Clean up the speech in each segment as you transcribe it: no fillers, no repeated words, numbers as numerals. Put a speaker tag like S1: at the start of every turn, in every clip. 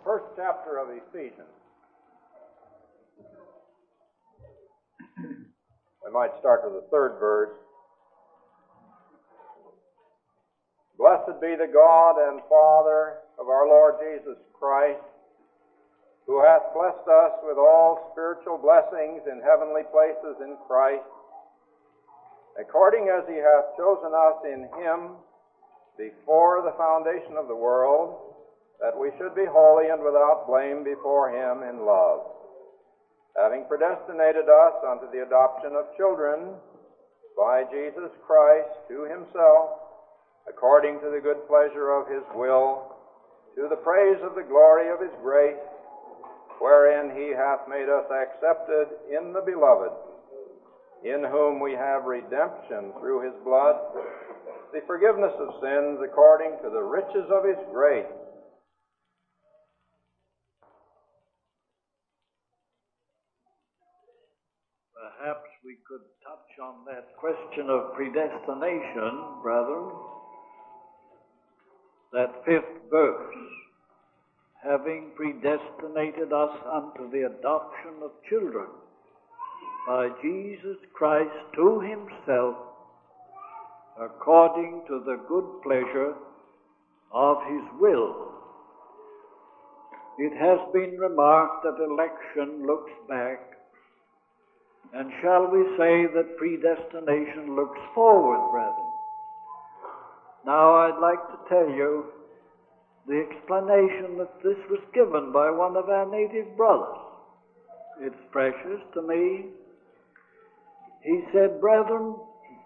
S1: first chapter of Ephesians. We might start with the third verse. Blessed be the God and Father of our Lord Jesus Christ, who hath blessed us with all spiritual blessings in heavenly places in Christ, according as he hath chosen us in him before the foundation of the world, that we should be holy and without blame before him in love, having predestinated us unto the adoption of children by Jesus Christ to himself, according to the good pleasure of his will, to the praise of the glory of his grace, wherein he hath made us accepted in the Beloved, in whom we have redemption through his blood, the forgiveness of sins according to the riches of his grace.
S2: Perhaps we could touch on that question of predestination, brethren. That fifth verse, having predestinated us unto the adoption of children by Jesus Christ to himself, according to the good pleasure of his will. It has been remarked that election looks back, and shall we say that predestination looks forward, brethren? Now I'd like to tell you the explanation that this was given by one of our native brothers. It's precious to me. He said, brethren,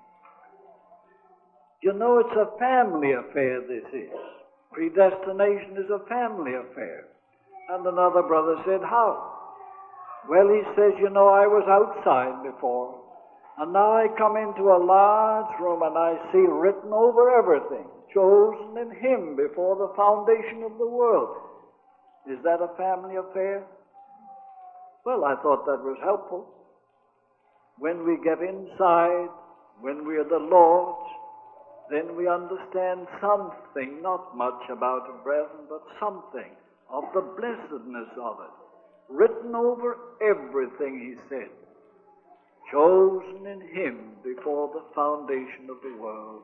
S2: you know it's a family affair, this is. Predestination is a family affair. And another brother said, how? Well, he says, you know, I was outside before, and now I come into a large room and I see written over everything, chosen in him before the foundation of the world. Is that a family affair? Well, I thought that was helpful. When we get inside, when we are the Lord's, then we understand something, not much about it, brethren, but something of the blessedness of it. Written over everything, he said. Chosen in him before the foundation of the world.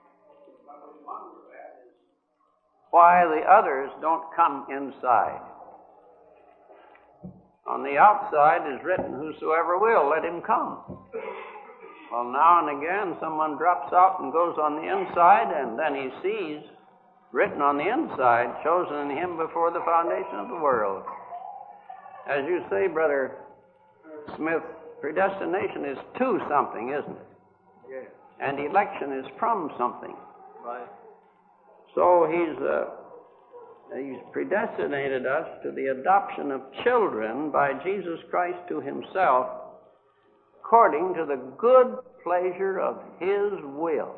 S3: Why the others don't come inside. On the outside is written, whosoever will, let him come. Well, now and again someone drops out and goes on the inside, and then he sees written on the inside, chosen in him before the foundation of the world. As you say, Brother Smith, predestination is to something, isn't it?
S2: Yes.
S3: And election is from something.
S2: Right.
S3: So he's predestinated us to the adoption of children by Jesus Christ to himself, according to the good pleasure of his will.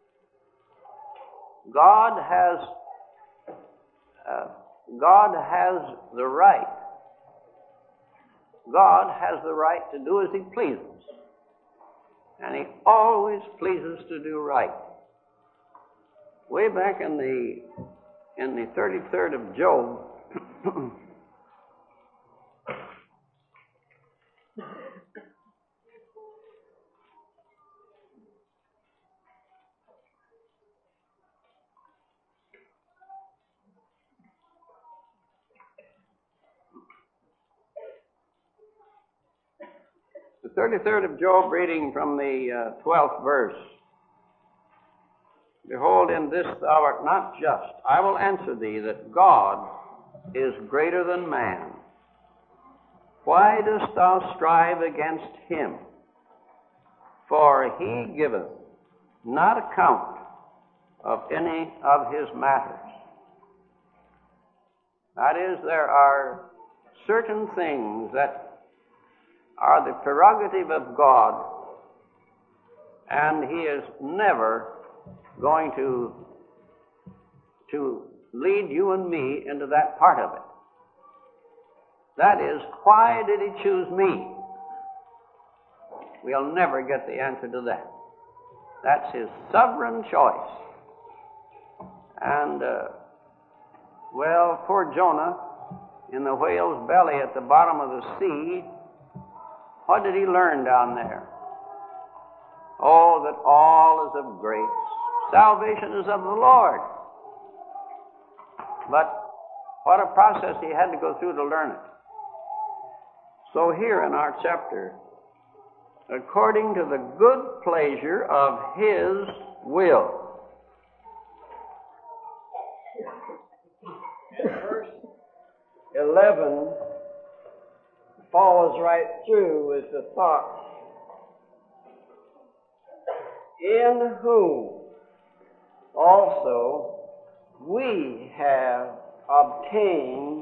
S3: God has the right. God has the right to do as he pleases. And he always pleases to do right. Way back in the 33rd of Job, the 33rd of Job, reading from the 12th verse. Behold, in this thou art not just. I will answer thee that God is greater than man. Why dost thou strive against him? For he giveth not account of any of his matters. That is, there are certain things that are the prerogative of God, and he is never going to lead you and me into that part of it. That is, why did he choose me? We'll never get the answer to that. That's his sovereign choice. And, well, poor Jonah, in the whale's belly at the bottom of the sea, what did he learn down there? Oh, that all is of grace. Salvation is of the Lord. But what a process he had to go through to learn it. So here in our chapter, according to the good pleasure of his will.
S4: In verse 11 follows right through with the thought, in whom also we have obtained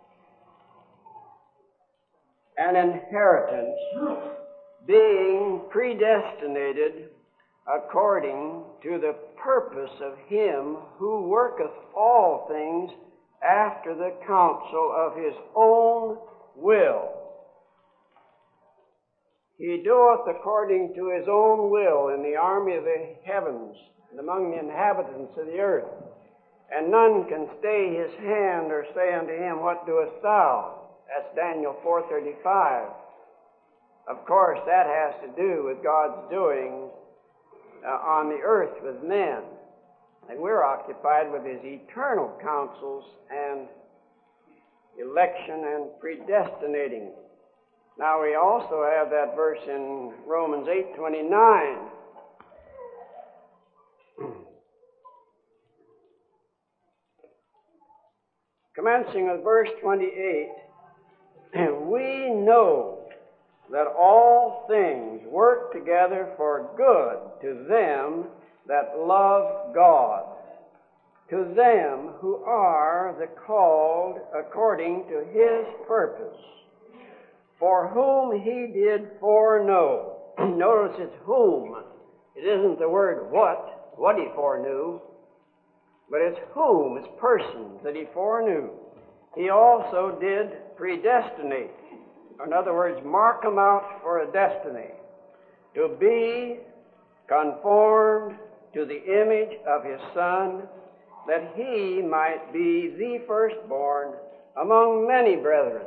S4: an inheritance, being predestinated according to the purpose of him who worketh all things after the counsel of his own will. He doeth according to his own will in the army of the heavens and among the inhabitants of the earth. And none can stay his hand or say unto him, what doest thou? That's Daniel 4:35. Of course, that has to do with God's doing on the earth with men. And we're occupied with his eternal counsels and election and predestinating. Now we also have that verse in Romans 8:29. Commencing with verse 28, we know that all things work together for good to them that love God, to them who are the called according to his purpose, for whom he did foreknow. Notice it's whom. It isn't the word what he foreknew, but it's whom, it's persons that he foreknew. He also did predestinate. In other words, mark them out for a destiny, to be conformed to the image of his Son, that he might be the firstborn among many brethren.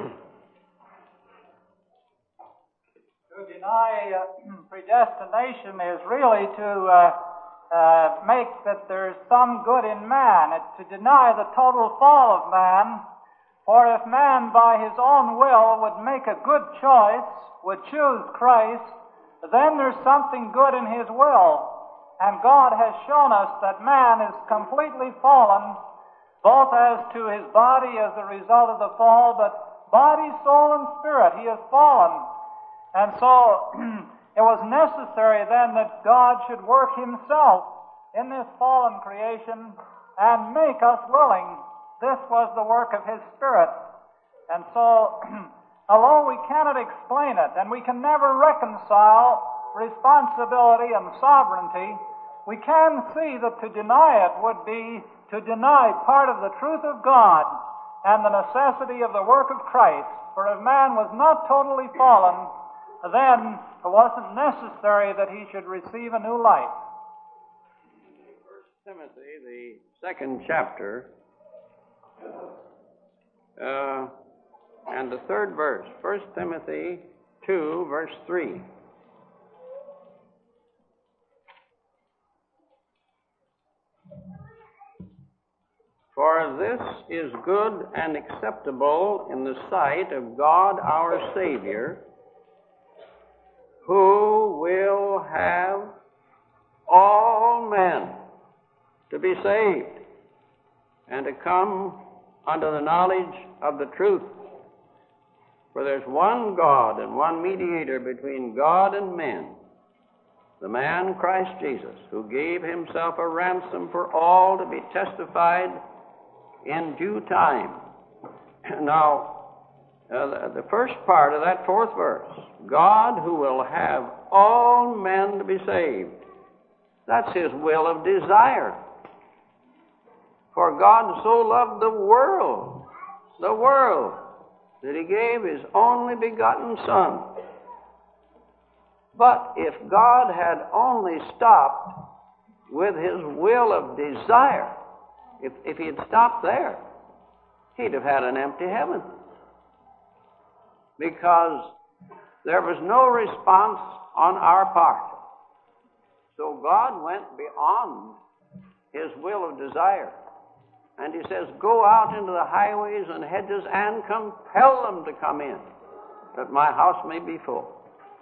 S5: To deny predestination is really to make that there's some good in man. It's to deny the total fall of man. For if man by his own will would make a good choice, would choose Christ, then there's something good in his will. And God has shown us that man is completely fallen, both as to his body as a result of the fall, but body, soul, and spirit, he has fallen. And so it was necessary then that God should work himself in this fallen creation and make us willing. This was the work of his Spirit. And so, although we cannot explain it, and we can never reconcile responsibility and sovereignty, we can see that to deny it would be to deny part of the truth of God and the necessity of the work of Christ. For if man was not totally fallen, then it wasn't necessary that he should receive a new life.
S3: 1 Timothy, the second chapter, and the third verse. 1 Timothy 2, verse 3. For this is good and acceptable in the sight of God our Savior, who will have all men to be saved and to come unto the knowledge of the truth. For there's one God and one mediator between God and men, the man Christ Jesus, who gave himself a ransom for all to be testified in due time. Now, the first part of that fourth verse, God who will have all men to be saved. That's his will of desire. For God so loved the world, that he gave his only begotten Son. But if God had only stopped with his will of desire, if he had stopped there, he'd have had an empty heaven. Because there was no response on our part. So God went beyond his will of desire. And he says, go out into the highways and hedges and compel them to come in, that my house may be full.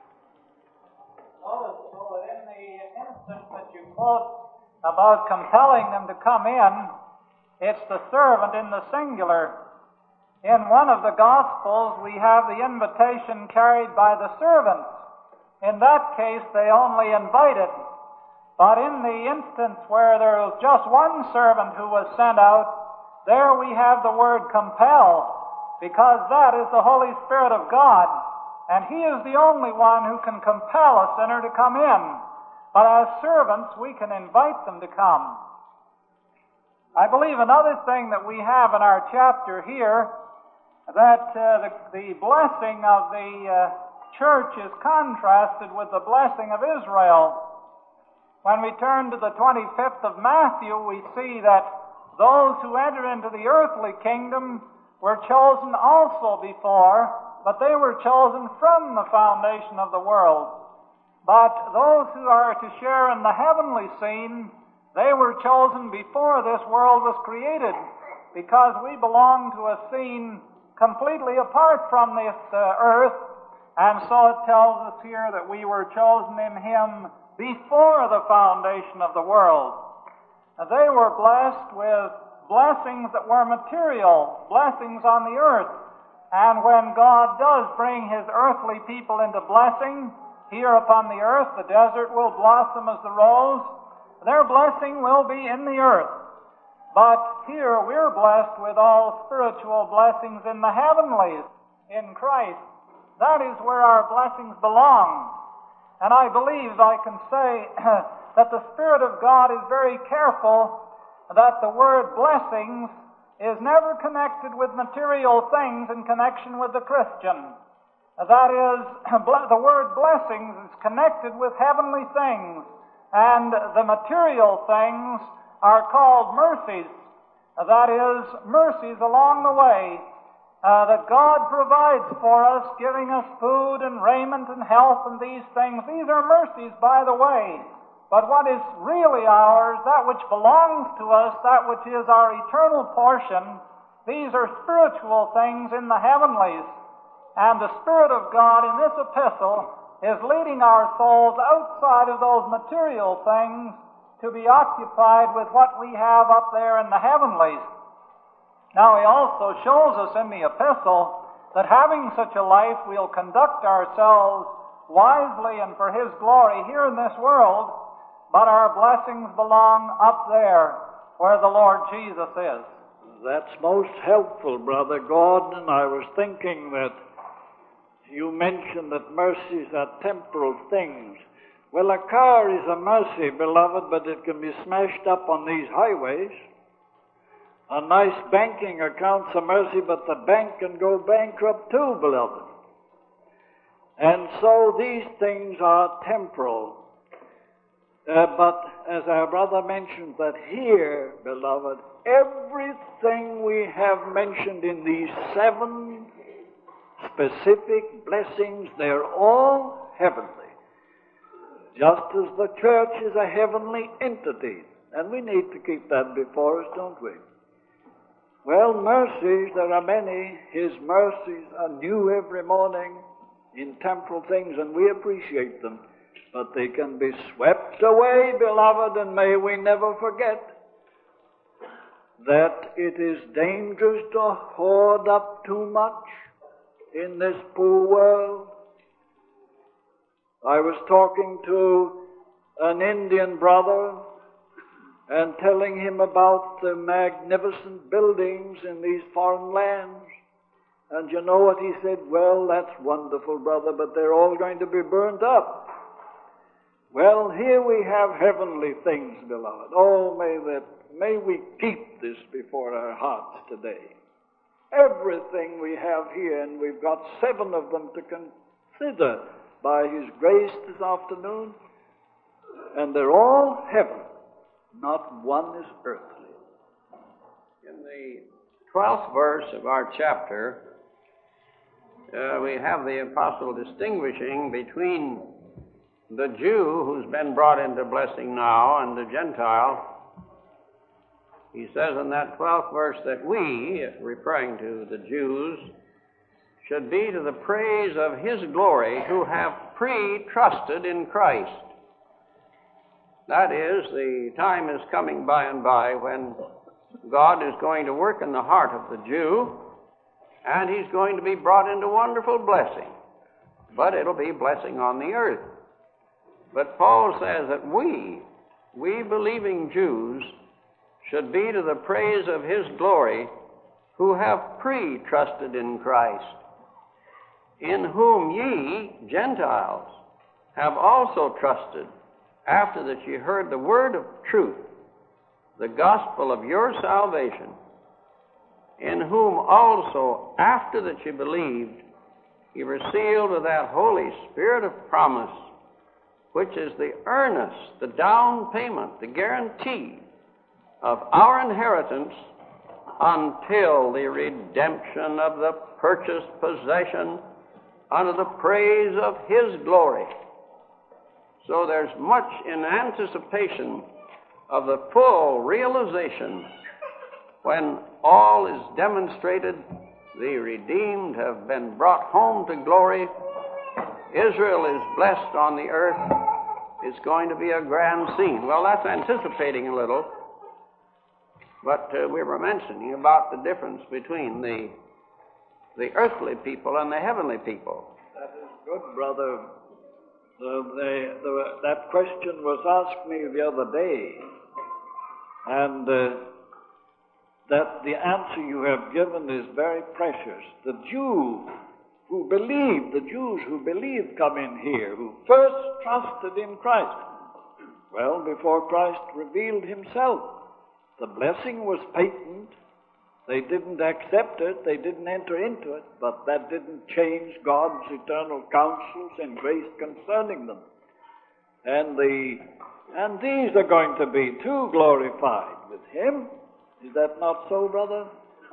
S5: Notice, so that in the instance that you quote about compelling them to come in, it's the servant in the singular. In one of the Gospels, we have the invitation carried by the servants. In that case, they only invited. But in the instance where there was just one servant who was sent out, there we have the word compel, because that is the Holy Spirit of God, and he is the only one who can compel a sinner to come in. But as servants, we can invite them to come. I believe another thing that we have in our chapter here, that the blessing of the church is contrasted with the blessing of Israel. When we turn to the 25th of Matthew, we see that those who enter into the earthly kingdom were chosen also before, but they were chosen from the foundation of the world. But those who are to share in the heavenly scene, they were chosen before this world was created, because we belong to a scene completely apart from this earth, and so it tells us here that we were chosen in him before the foundation of the world. They were blessed with blessings that were material, blessings on the earth. And when God does bring his earthly people into blessing here upon the earth, the desert will blossom as the rose. Their blessing will be in the earth. But here we're blessed with all spiritual blessings in the heavenlies, in Christ. That is where our blessings belong. And I believe I can say that the Spirit of God is very careful that the word blessings is never connected with material things in connection with the Christian. That is, the word blessings is connected with heavenly things, and the material things are called mercies. That is, mercies along the way that God provides for us, giving us food and raiment and health and these things. These are mercies, by the way. But what is really ours, that which belongs to us, that which is our eternal portion, these are spiritual things in the heavenlies. And the Spirit of God in this epistle is leading our souls outside of those material things to be occupied with what we have up there in the heavenlies. Now, he also shows us in the epistle that having such a life, we'll conduct ourselves wisely and for his glory here in this world, but our blessings belong up there where the Lord Jesus is.
S2: That's most helpful, Brother Gordon. I was thinking that you mentioned that mercies are temporal things. Well, a car is a mercy, beloved, but it can be smashed up on these highways. A nice banking account's a mercy, but the bank can go bankrupt too, beloved. And so these things are temporal. But as our brother mentioned, that here, beloved, everything we have mentioned in these 7 specific blessings, they're all heavenly. Just as the church is a heavenly entity. And we need to keep that before us, don't we? Well, mercies, there are many. His mercies are new every morning in temporal things, and we appreciate them. But they can be swept away, beloved, and may we never forget that it is dangerous to hoard up too much in this poor world. I was talking to an Indian brother and telling him about the magnificent buildings in these foreign lands. And you know what he said? Well, that's wonderful, brother, but they're all going to be burnt up. Well, here we have heavenly things, beloved. Oh, may we keep this before our hearts today. Everything we have here, and we've got 7 of them to consider by His grace this afternoon, and they're all heaven. Not one is earthly.
S3: In the 12th verse of our chapter, we have the apostle distinguishing between the Jew who's been brought into blessing now and the Gentile. He says in that 12th verse that we, referring to the Jews, should be to the praise of His glory who have pre-trusted in Christ. That is, the time is coming by and by when God is going to work in the heart of the Jew, and he's going to be brought into wonderful blessing. But it'll be blessing on the earth. But Paul says that we believing Jews, should be to the praise of His glory who have pre-trusted in Christ, in whom ye, Gentiles, have also trusted, after that ye heard the word of truth, the gospel of your salvation, in whom also, after that ye believed, ye were sealed with that Holy Spirit of promise, which is the earnest, the down payment, the guarantee of our inheritance until the redemption of the purchased possession unto the praise of His glory. So there's much in anticipation of the full realization when all is demonstrated, the redeemed have been brought home to glory, Israel is blessed on the earth, it's going to be a grand scene. Well, that's anticipating a little, but we were mentioning about the difference between the earthly people and the heavenly people.
S2: That is good, brother. That question was asked me the other day, and that the answer you have given is very precious. The Jews who believe come in here, who first trusted in Christ. Well, before Christ revealed Himself, the blessing was patent. They didn't accept it, they didn't enter into it, but that didn't change God's eternal counsels and grace concerning them. And these are going to be too glorified with Him. Is that not so, brother?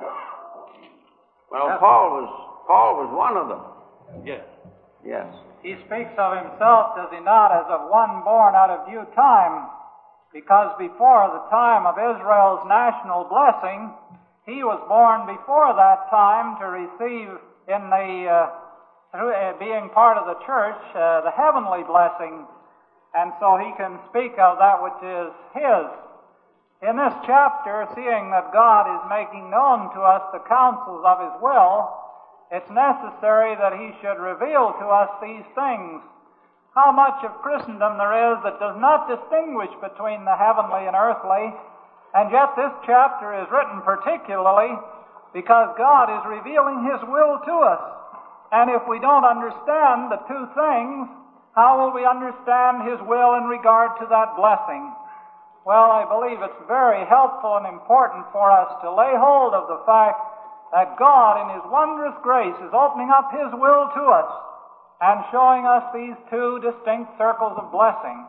S3: Well, Paul was one of them.
S2: Yes.
S3: Yes.
S5: He speaks of himself, does he not, as of one born out of due time, because before the time of Israel's national blessing, he was born before that time to receive through being part of the church, the heavenly blessing, and so he can speak of that which is his. In this chapter, seeing that God is making known to us the counsels of His will, it's necessary that He should reveal to us these things. How much of Christendom there is that does not distinguish between the heavenly and earthly, and yet this chapter is written particularly because God is revealing His will to us. And if we don't understand the two things, how will we understand His will in regard to that blessing? Well, I believe it's very helpful and important for us to lay hold of the fact that God, in His wondrous grace, is opening up His will to us and showing us these two distinct circles of blessing.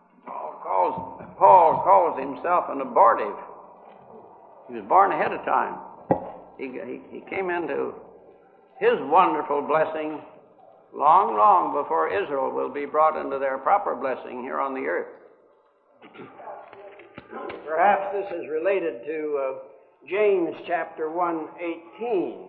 S3: Paul calls himself an abortive. He was born ahead of time. He came into his wonderful blessing long, long before Israel will be brought into their proper blessing here on the earth.
S4: Perhaps this is related to James chapter 1:18.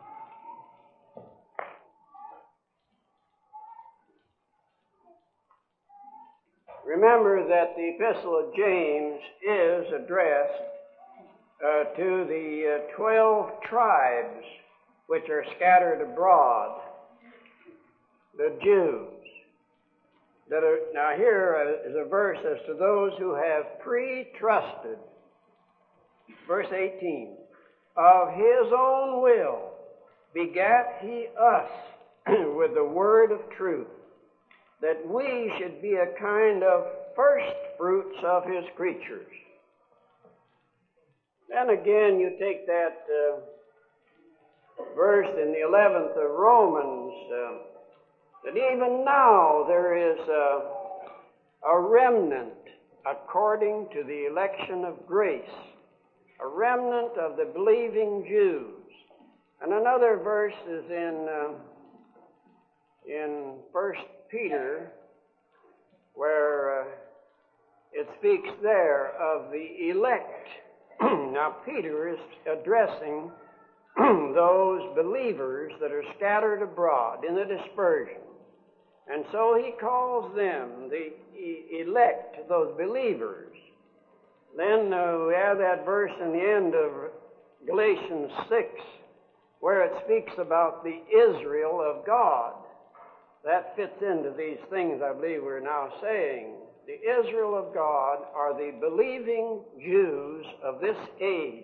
S4: Remember that the Epistle of James is addressed to the 12 tribes which are scattered abroad, the Jews. Now here is a verse as to those who have pre-trusted. Verse 18, of His own will begat He us with the word of truth, that we should be a kind of first fruits of His creatures. Then again, you take that verse in the 11th of Romans, that even now there is a remnant according to the election of grace. a remnant of the believing Jews. And another verse is in 1 Peter, where it speaks there of the elect. Now, Peter is addressing those believers that are scattered abroad in the dispersion. And so he calls them the elect, those believers. Then we have that verse in the end of Galatians 6, where it speaks about the Israel of God. That fits into these things I believe we're now saying. The Israel of God are the believing Jews of this age.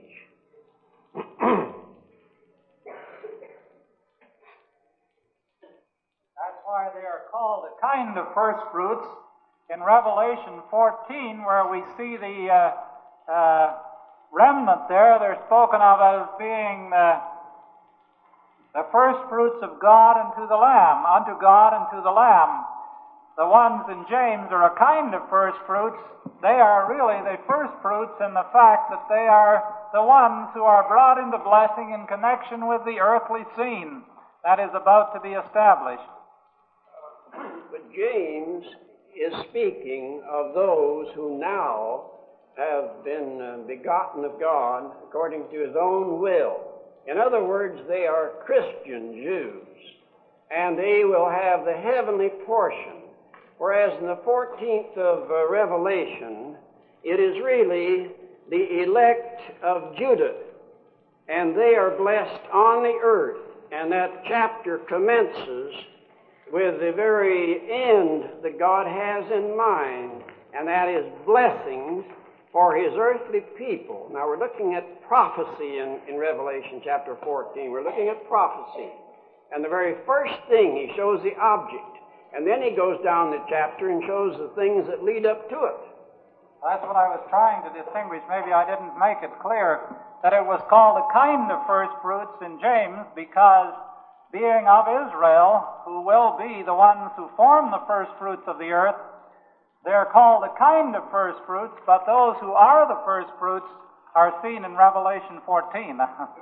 S5: That's why they are called a kind of first fruits. In Revelation 14, where we see the remnant there, they're spoken of as being the first fruits of God unto the Lamb, unto God and to the Lamb. The ones in James are a kind of first fruits. They are really the first fruits in the fact that they are the ones who are brought into blessing in connection with the earthly scene that is about to be established.
S4: But James is speaking of those who now have been begotten of God according to his own will. In other words, they are Christian Jews, and they will have the heavenly portion. Whereas in the 14th of Revelation, it is really the elect of Judah, and they are blessed on the earth. And that chapter commences with the very end that God has in mind, and that is blessings for his earthly people. Now we're looking at prophecy in Revelation chapter 14. We're looking at prophecy. And the very first thing, he shows the object. And then he goes down the chapter and shows the things that lead up to it.
S5: That's what I was trying to distinguish. Maybe I didn't make it clear that it was called a kind of first fruits in James because being of Israel, who will be the ones who form the first fruits of the earth, they're called a kind of first fruits, but those who are the first fruits are seen in Revelation 14.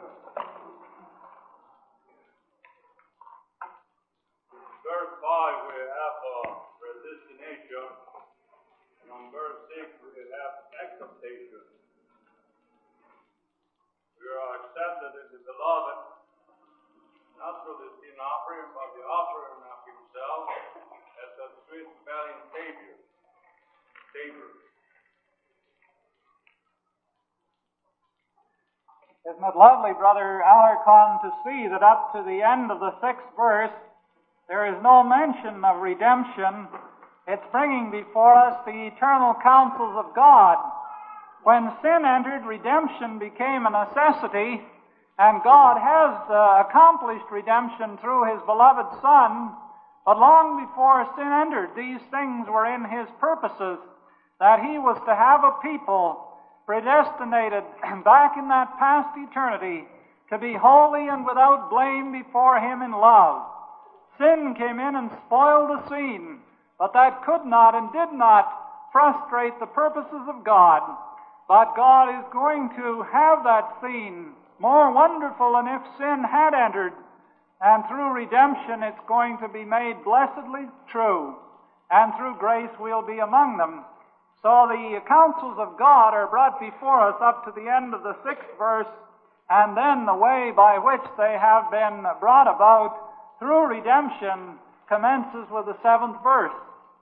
S6: Verse 5 we have predestination, and on verse 6 we have acceptation. We are accepted in the beloved, not through the sin offering, but the offering of himself as a sweet-smelling Savior.
S5: Isn't it lovely, Brother Alarcon, to see that up to the end of the 6th verse, there is no mention of redemption. It's bringing before us the eternal counsels of God. When sin entered, redemption became a necessity, and God has accomplished redemption through his beloved Son. But long before sin entered, these things were in his purposes, that he was to have a people predestinated back in that past eternity to be holy and without blame before him in love. Sin came in and spoiled the scene, but that could not and did not frustrate the purposes of God. But God is going to have that scene more wonderful than if sin had entered, and through redemption it's going to be made blessedly true, and through grace we'll be among them. So the counsels of God are brought before us up to the end of the 6th verse, and then the way by which they have been brought about through redemption commences with the 7th verse.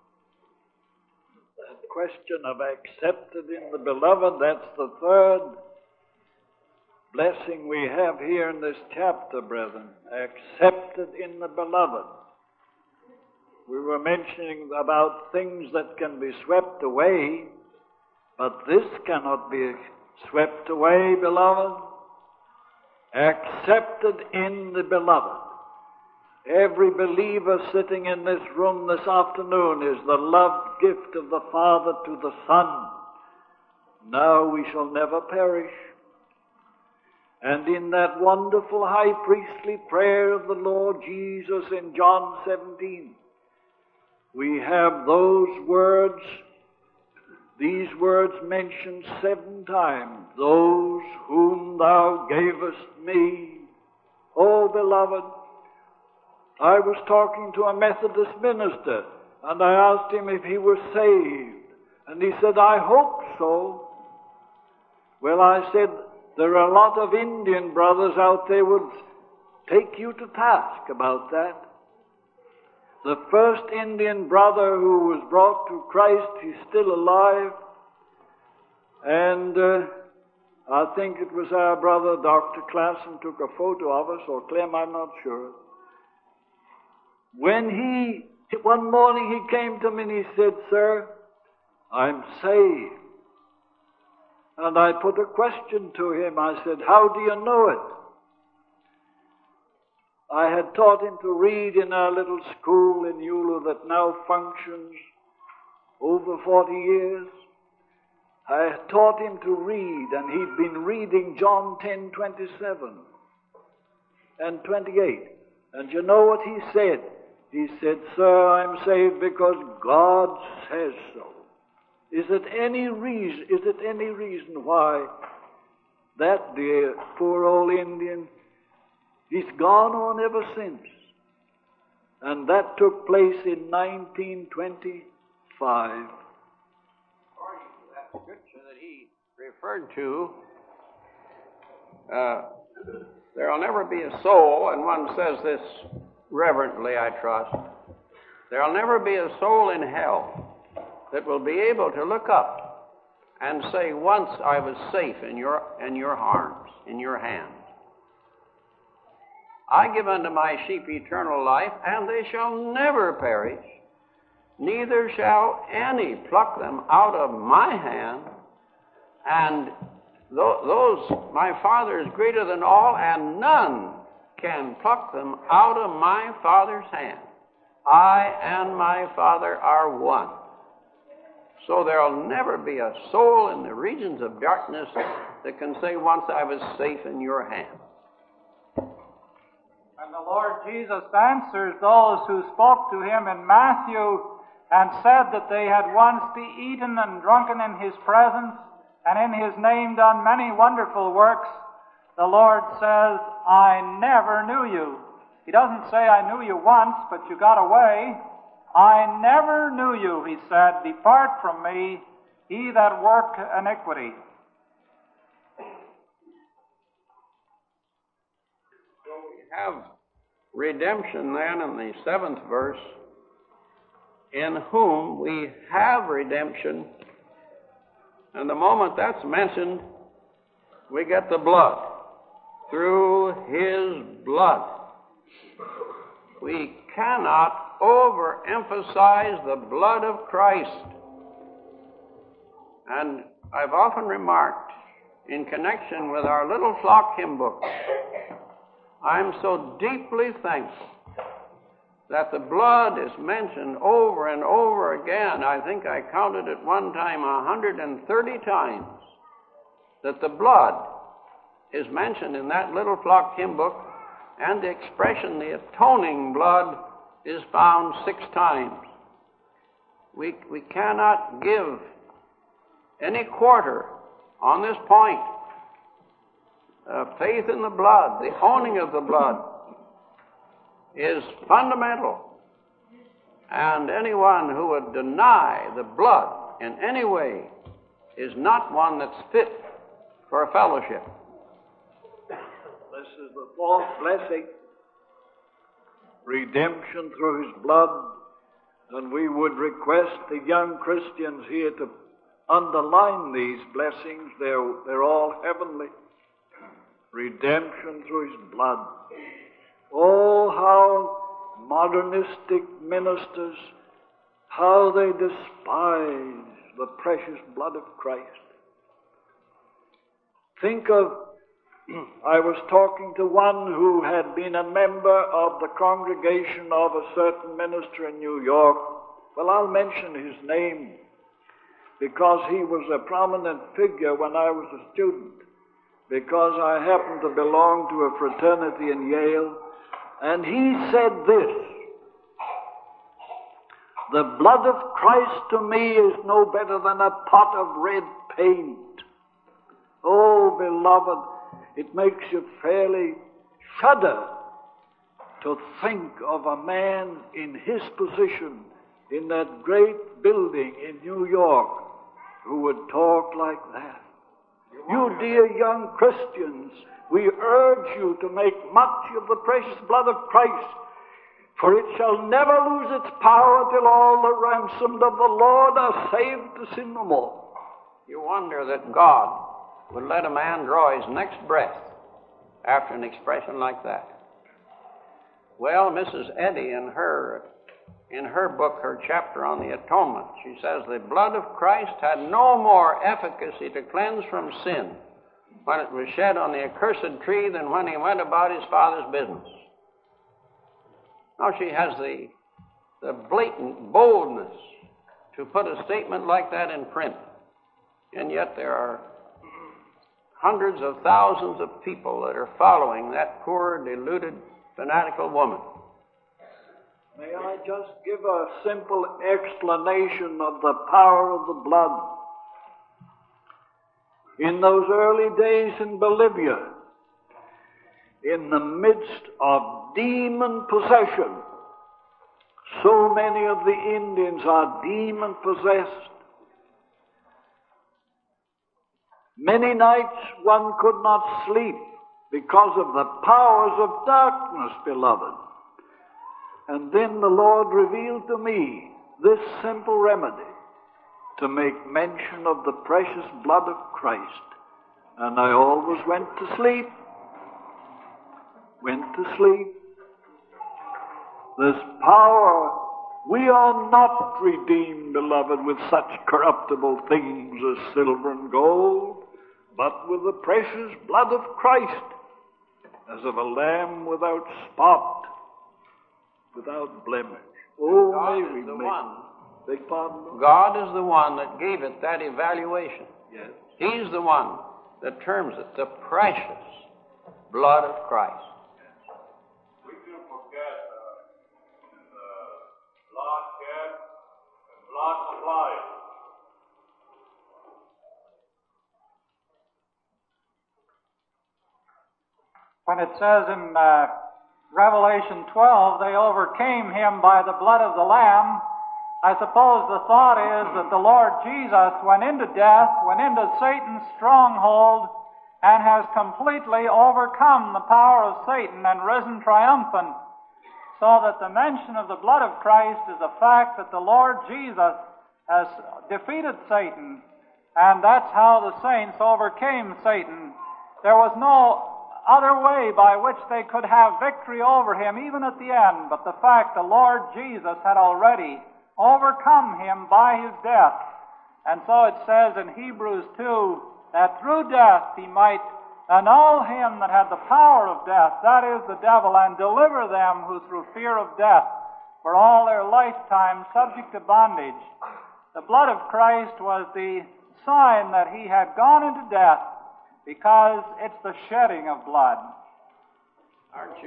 S2: That question of accepted in the beloved, that's the third blessing we have here in this chapter, brethren. Accepted in the beloved. We were mentioning about things that can be swept away, but this cannot be swept away, beloved. Accepted in the beloved. Every believer sitting in this room this afternoon is the loved gift of the Father to the Son. Now we shall never perish. And in that wonderful high priestly prayer of the Lord Jesus in John 17, we have those words these words mentioned 7 times, those whom thou gavest me. Oh, beloved, I was talking to a Methodist minister, and I asked him if he was saved, and he said, I hope so. Well, I said, there are a lot of Indian brothers out there would take you to task about that. The first Indian brother who was brought to Christ, he's still alive, and I think it was our brother, Dr. Classen, took a photo of us, or Clem, I'm not sure. One morning he came to me and he said, Sir, I'm saved. And I put a question to him. I said, how do you know it? I had taught him to read in our little school in Eula that now functions over 40 years. I had taught him to read, and he'd been reading John 10:27 and 28. And you know what he said? He said, Sir, I'm saved because God says so. Is it any reason why that dear poor old Indian, he's gone on ever since? And that took place in 1925.
S3: According to that scripture that he referred to, there will never be a soul, and one says this reverently, I trust, there will never be a soul in hell that will be able to look up and say, once I was safe in your arms, in your hands. I give unto my sheep eternal life, and they shall never perish, neither shall any pluck them out of my hand. And those, my Father is greater than all, and none can pluck them out of my Father's hand. I and my Father are one. So there will never be a soul in the regions of darkness that can say, once I was safe in your hand.
S5: And the Lord Jesus answers those who spoke to him in Matthew and said that they had once eaten and drunken in his presence, and in his name done many wonderful works. The Lord says, I never knew you. He doesn't say, I knew you once, but you got away. I never knew you, he said. Depart from me, ye that work iniquity.
S3: So we have redemption then in the 7th verse, in whom we have redemption. And the moment that's mentioned, we get the blood. Through his blood. We cannot overemphasize the blood of Christ. And I've often remarked, in connection with our little flock hymn book, I'm so deeply thankful that the blood is mentioned over and over again. I think I counted at one time 130 times that the blood is mentioned in that little flock hymn book, and the expression, the atoning blood, is found 6 times. We cannot give any quarter on this point. Faith in the blood, the owning of the blood, is fundamental. And anyone who would deny the blood in any way is not one that's fit for fellowship.
S2: This is the 4th blessing, redemption through his blood, and we would request the young Christians here to underline these blessings. They're all heavenly. Redemption through his blood. Oh, how modernistic ministers, how they despise the precious blood of Christ. Think of, I was talking to one who had been a member of the congregation of a certain minister in New York. Well, I'll mention his name because he was a prominent figure when I was a student, because I happened to belong to a fraternity in Yale, and he said this: The blood of Christ to me is no better than a pot of red paint. Oh, beloved, it makes you fairly shudder to think of a man in his position in that great building in New York who would talk like that. You dear young Christians, we urge you to make much of the precious blood of Christ, for it shall never lose its power till all the ransomed of the Lord are saved to sin no more.
S3: You wonder that God would let a man draw his next breath after an expression like that. Well, Mrs. Eddy, in her book, her chapter on the atonement, she says the blood of Christ had no more efficacy to cleanse from sin when it was shed on the accursed tree than when he went about his Father's business. Now she has the blatant boldness to put a statement like that in print. And yet there are hundreds of thousands of people that are following that poor, deluded, fanatical woman.
S2: May I just give a simple explanation of the power of the blood? In those early days in Bolivia, in the midst of demon possession, so many of the Indians are demon possessed. Many nights one could not sleep because of the powers of darkness, beloved. And then the Lord revealed to me this simple remedy, to make mention of the precious blood of Christ. And I always went to sleep. This power, we are not redeemed, beloved, with such corruptible things as silver and gold, but with the precious blood of Christ, as of a lamb without spot, without blemish. Oh,
S3: God
S2: may we
S3: is the
S2: make...
S3: one.
S2: Beg pardon?
S3: God is the one that gave it that evaluation.
S2: Yes.
S3: He's the one that terms it the precious blood of Christ.
S6: We do forget blood shed and blood supplied.
S5: When it says in Revelation 12, they overcame him by the blood of the Lamb, I suppose the thought is that the Lord Jesus went into death, went into Satan's stronghold, and has completely overcome the power of Satan and risen triumphant, so that the mention of the blood of Christ is a fact that the Lord Jesus has defeated Satan, and that's how the saints overcame Satan. There was no other way by which they could have victory over him, even at the end, but the fact the Lord Jesus had already overcome him by his death. And so it says in Hebrews 2 that through death he might annul him that had the power of death, that is, the devil, and deliver them who through fear of death were all their lifetime subject to bondage. The blood of Christ was the sign that he had gone into death, because it's the shedding of blood.
S3: Aren't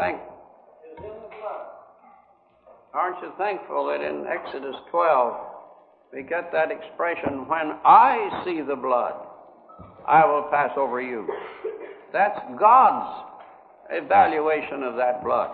S3: you thankful that in Exodus 12 we get that expression, when I see the blood, I will pass over you. That's God's evaluation of that blood.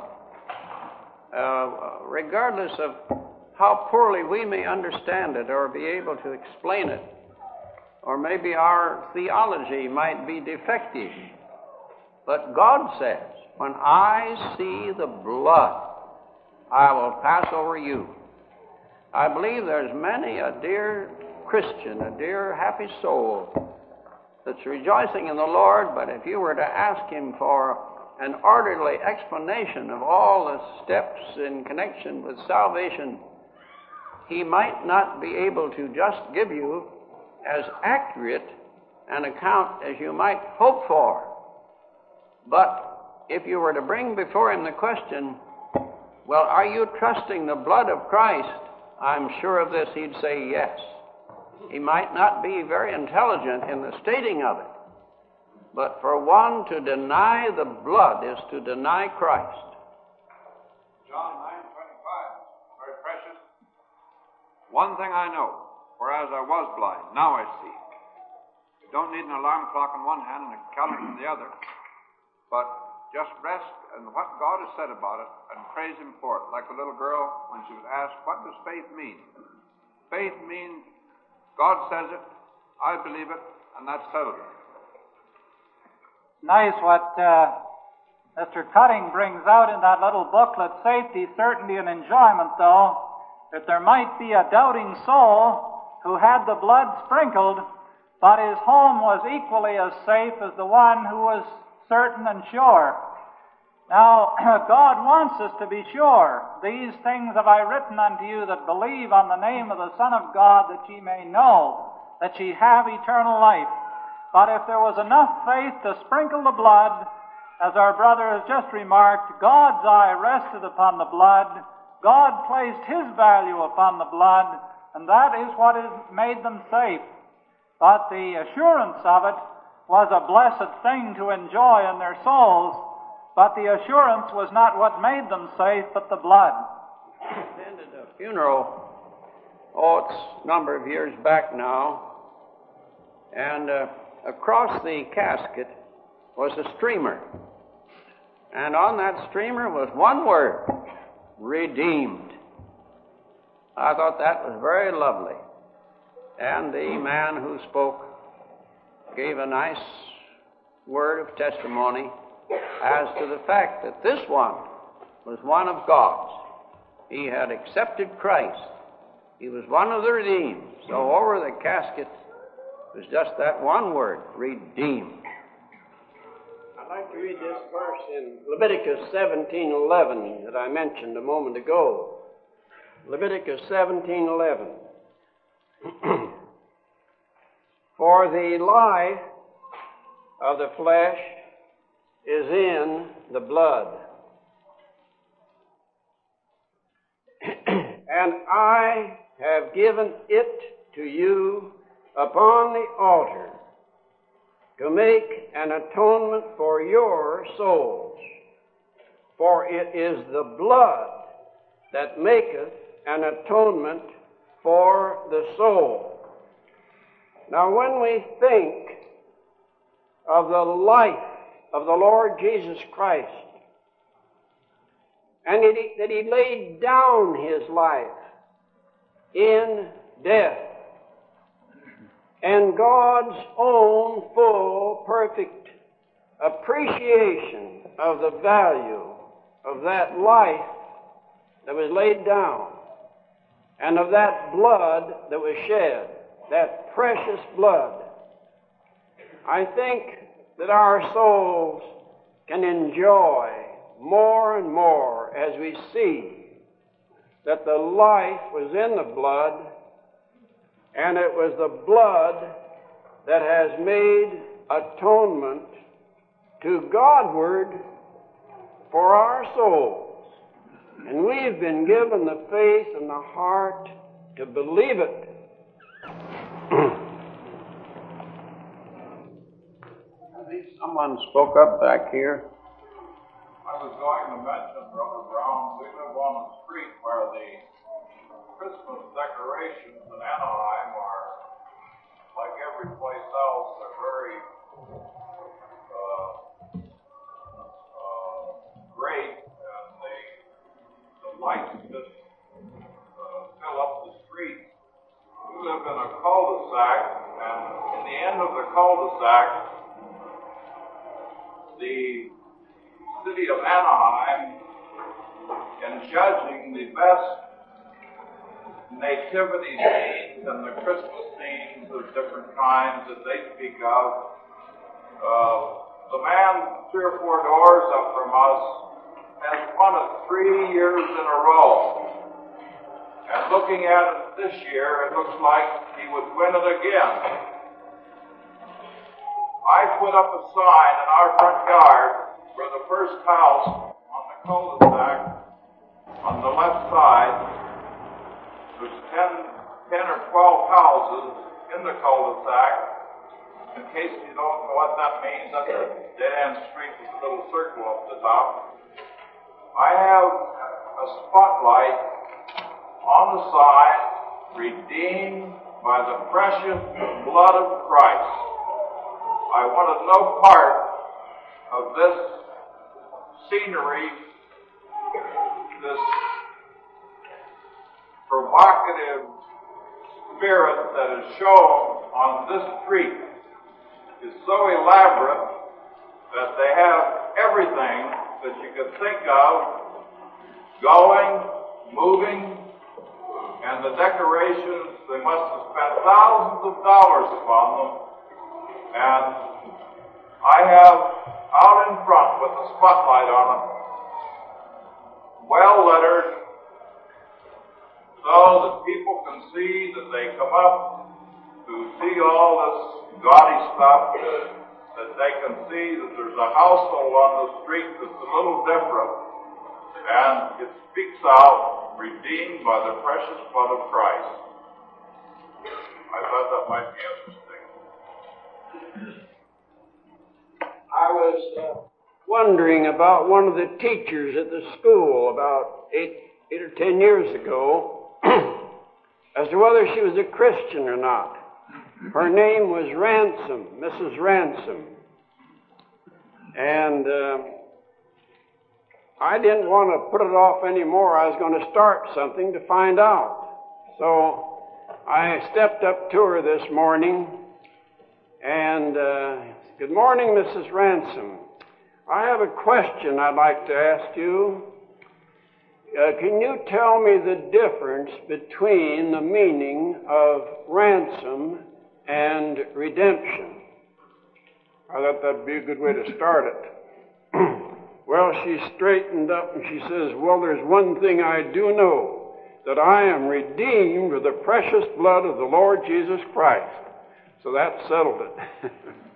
S3: Regardless of how poorly we may understand it or be able to explain it, or maybe our theology might be defective, but God says, when I see the blood, I will pass over you. I believe there's many a dear Christian, a dear happy soul that's rejoicing in the Lord, but if you were to ask him for an orderly explanation of all the steps in connection with salvation, he might not be able to just give you as accurate an account as you might hope for. But if you were to bring before him the question, well, are you trusting the blood of Christ? I'm sure of this, he'd say yes. He might not be very intelligent in the stating of it, but for one to deny the blood is to deny Christ.
S6: John 9:25, very precious.
S7: One thing I know, whereas I was blind, now I see. You don't need an alarm clock in one hand and a calendar in the other, but just rest in what God has said about it and praise Him for it, like the little girl when she was asked, what does faith mean? Faith means God says it, I believe it, and that settles it.
S5: Nice what Mr. Cutting brings out in that little booklet, Safety, Certainty, and Enjoyment, though, that there might be a doubting soul who had the blood sprinkled, but his home was equally as safe as the one who was certain and sure. Now, God wants us to be sure. These things have I written unto you that believe on the name of the Son of God, that ye may know that ye have eternal life. But if there was enough faith to sprinkle the blood, as our brother has just remarked, God's eye rested upon the blood. God placed His value upon the blood, and that is what has made them safe. But the assurance of it was a blessed thing to enjoy in their souls, but the assurance was not what made them safe, but the blood.
S3: I attended a funeral, it's a number of years back now, and across the casket was a streamer. And on that streamer was one word, redeemed. I thought that was very lovely. And the man who spoke gave a nice word of testimony as to the fact that this one was one of God's. He had accepted Christ. He was one of the redeemed. So over the casket was just that one word, redeemed.
S4: I'd like to read this verse in Leviticus 17:11 that I mentioned a moment ago. Leviticus 17:11. For the life of the flesh is in the blood. And I have given it to you upon the altar to make an atonement for your souls. For it is the blood that maketh an atonement for the soul. Now, when we think of the life of the Lord Jesus Christ, and that He laid down His life in death, and God's own full, perfect appreciation of the value of that life that was laid down, and of that blood that was shed, that precious blood, I think that our souls can enjoy more and more as we see that the life was in the blood, and it was the blood that has made atonement to Godward for our souls. And we've been given the faith and the heart to believe it.
S3: Someone spoke up back here.
S6: I was going to mention, Brother Brown, we live on a street where the Christmas decorations in Anaheim are, like every place else, they're very great, and the lights just fill up the street. We live in a cul-de-sac, and in the end of the cul-de-sac, the city of Anaheim, in judging the best nativity scenes and the Christmas scenes of different kinds that they speak of, the man 3 or 4 doors up from us has won it 3 years in a row. And looking at it this year, it looks like he would win it again. I put up a sign in our front yard where the first house on the cul-de-sac on the left side, there's 10 or 12 houses in the cul-de-sac. In case you don't know what that means, that's a dead-end street with a little circle up the top. I have a spotlight on the side redeemed by the precious blood of Christ. I wanted no part of this scenery, this provocative spirit that is shown on this street is so elaborate that they have everything that you could think of going, moving, and the decorations, they must have spent thousands of dollars upon them. And I have out in front with the spotlight on it, well lettered, so that people can see that they come up to see all this gaudy stuff, that they can see that there's a household on the street that's a little different, and it speaks out, redeemed by the precious blood of Christ. I thought that might be interesting.
S4: I was wondering about one of the teachers at the school about 8 or 10 years ago as to whether she was a Christian or not. Her name was Ransom, Mrs. Ransom. And I didn't want to put it off anymore. I was going to start something to find out. So I stepped up to her this morning and good morning, Mrs. Ransom. I have a question I'd like to ask you. Can you tell me the difference between the meaning of ransom and redemption? I thought that'd be a good way to start it. Well, she straightened up and she says, well, there's one thing I do know, that I am redeemed with the precious blood of the Lord Jesus Christ. So that settled it.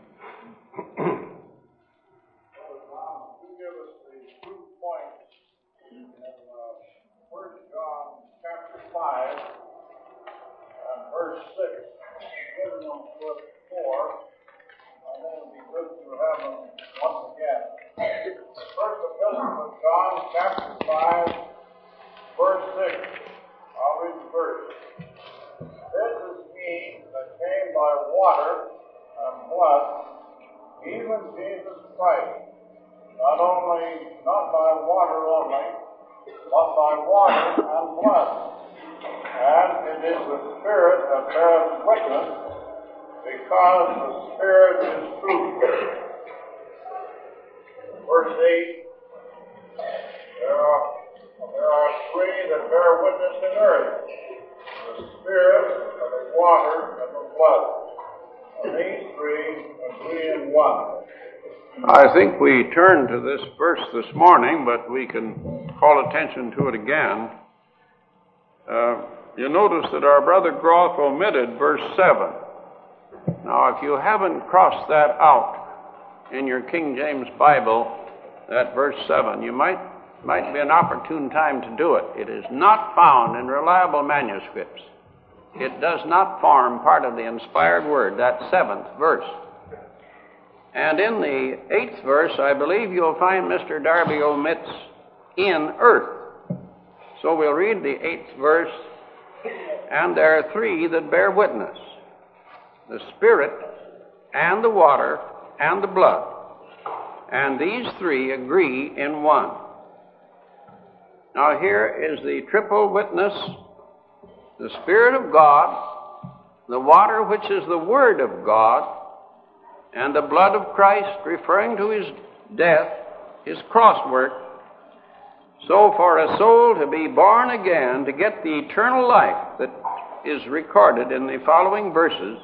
S6: Verse 6, given on verse 4, and then it'll be good to have them once again. First Epistle of John, chapter 5, verse 6. I'll read the verse. This is he that came by water and blood, even Jesus Christ, not by water only, but by water and blood. And it is the Spirit that beareth witness, because the Spirit is truth. Verse 8, there are three that bear witness in earth, the Spirit, and the water, and the blood. And these three agree in one.
S3: I think we turned to this verse this morning, but we can call attention to it again. You notice that our brother Groff omitted verse 7. Now, if you haven't crossed that out in your King James Bible, that verse 7, you might be an opportune time to do it. It is not found in reliable manuscripts. It does not form part of the inspired word, that 7th verse. And in the 8th verse, I believe you'll find Mr. Darby omits in earth. So we'll read the 8th verse, and there are three that bear witness: the Spirit, and the water, and the blood. And these three agree in one. Now here is the triple witness: the Spirit of God, the water which is the Word of God, and the blood of Christ, referring to his death, his cross work. So for a soul to be born again, to get the eternal life that is recorded in the following verses,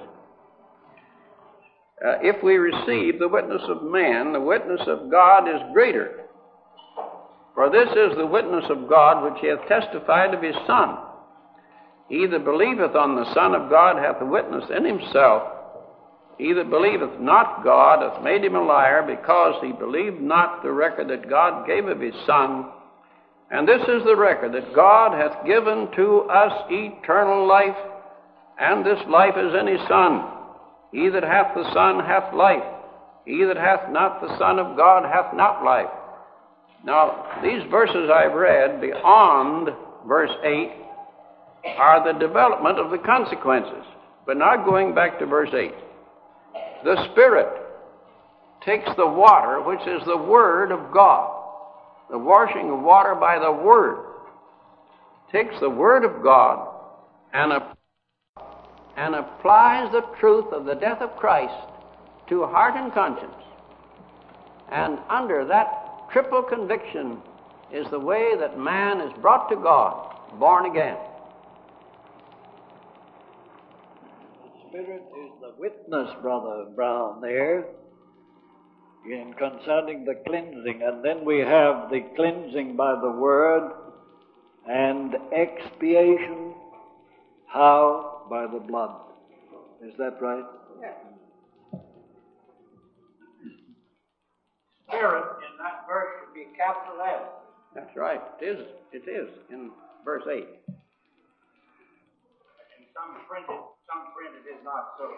S3: if we receive the witness of man, the witness of God is greater. For this is the witness of God which he hath testified of his Son. He that believeth on the Son of God hath a witness in himself. He that believeth not God hath made him a liar, because he believed not the record that God gave of his Son. And this is the record, that God hath given to us eternal life, and this life is in his Son. He that hath the Son hath life. He that hath not the Son of God hath not life. Now, these verses I've read beyond verse 8 are the development of the consequences. But now going back to verse 8. The Spirit takes the water, which is the Word of God, the washing of water by the Word, takes the Word of God and applies the truth of the death of Christ to heart and conscience. And under that triple conviction is the way that man is brought to God, born again.
S2: The Spirit is the witness, Brother Brown, there, in concerning the cleansing. And then we have the cleansing by the Word and expiation. How? By the blood. Is that right?
S5: Yes. Spirit in that verse should be capital S.
S3: That's right. It is in verse 8.
S5: In some printed is not so.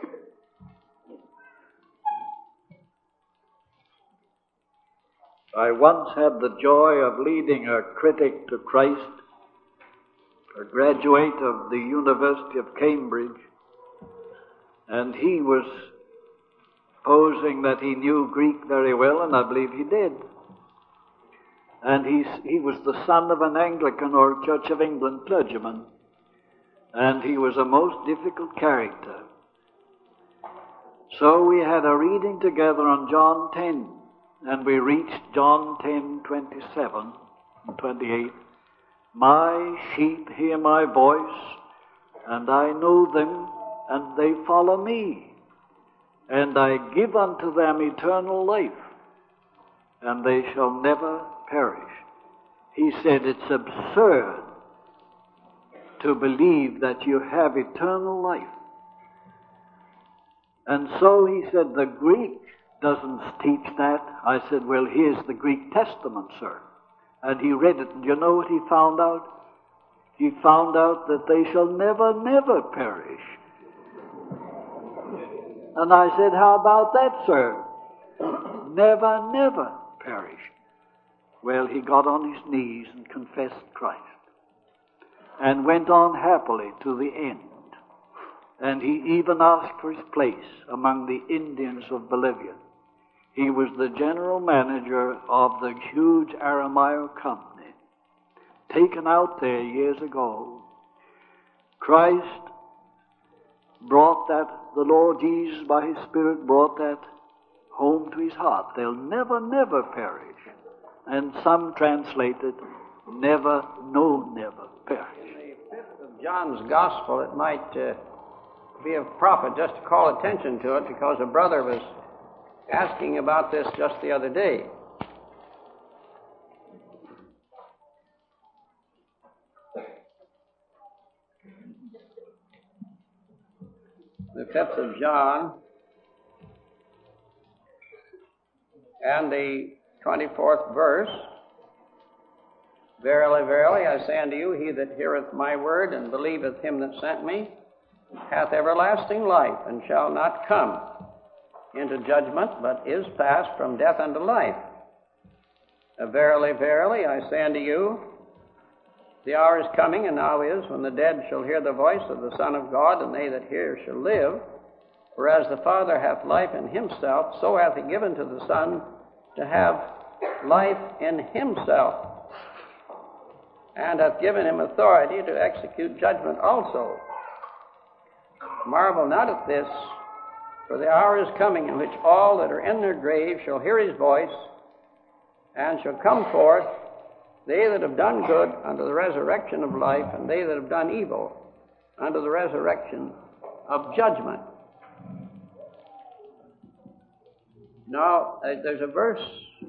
S2: I once had the joy of leading a critic to Christ, a graduate of the University of Cambridge, and he was posing that he knew Greek very well, and I believe he did. And he was the son of an Anglican or Church of England clergyman, and he was a most difficult character. So we had a reading together on John 10, and we reached John 10:27 and 28. My sheep hear my voice, and I know them, and they follow me. And I give unto them eternal life, and they shall never perish. He said it's absurd to believe that you have eternal life. And so he said, the Greek doesn't teach that. I said, well, here's the Greek Testament, sir. And he read it, and you know what he found out? He found out that they shall never, never perish. And I said, how about that, sir? Never, never perish. Well, he got on his knees and confessed Christ and went on happily to the end. And he even asked for his place among the Indians of Bolivia. He was the general manager of the huge Aramayo company, taken out there years ago. Christ brought that, the Lord Jesus by His Spirit brought that home to his heart. They'll never, never perish. And some translated, never, no, never perish.
S3: In the 5th of John's Gospel, it might be of profit just to call attention to it, because a brother was asking about this just the other day. The 5th of John and the 24th verse. Verily, verily, I say unto you, he that heareth my word and believeth him that sent me hath everlasting life, and shall not come into judgment, but is passed from death unto life. Verily, verily, I say unto you, the hour is coming, and now is, when the dead shall hear the voice of the Son of God, and they that hear shall live. For as the Father hath life in himself, so hath he given to the Son to have life in himself, and hath given him authority to execute judgment also. Marvel not at this, for the hour is coming in which all that are in their graves shall hear his voice, and shall come forth, they that have done good unto the resurrection of life, and they that have done evil unto the resurrection of judgment. Now, there's a verse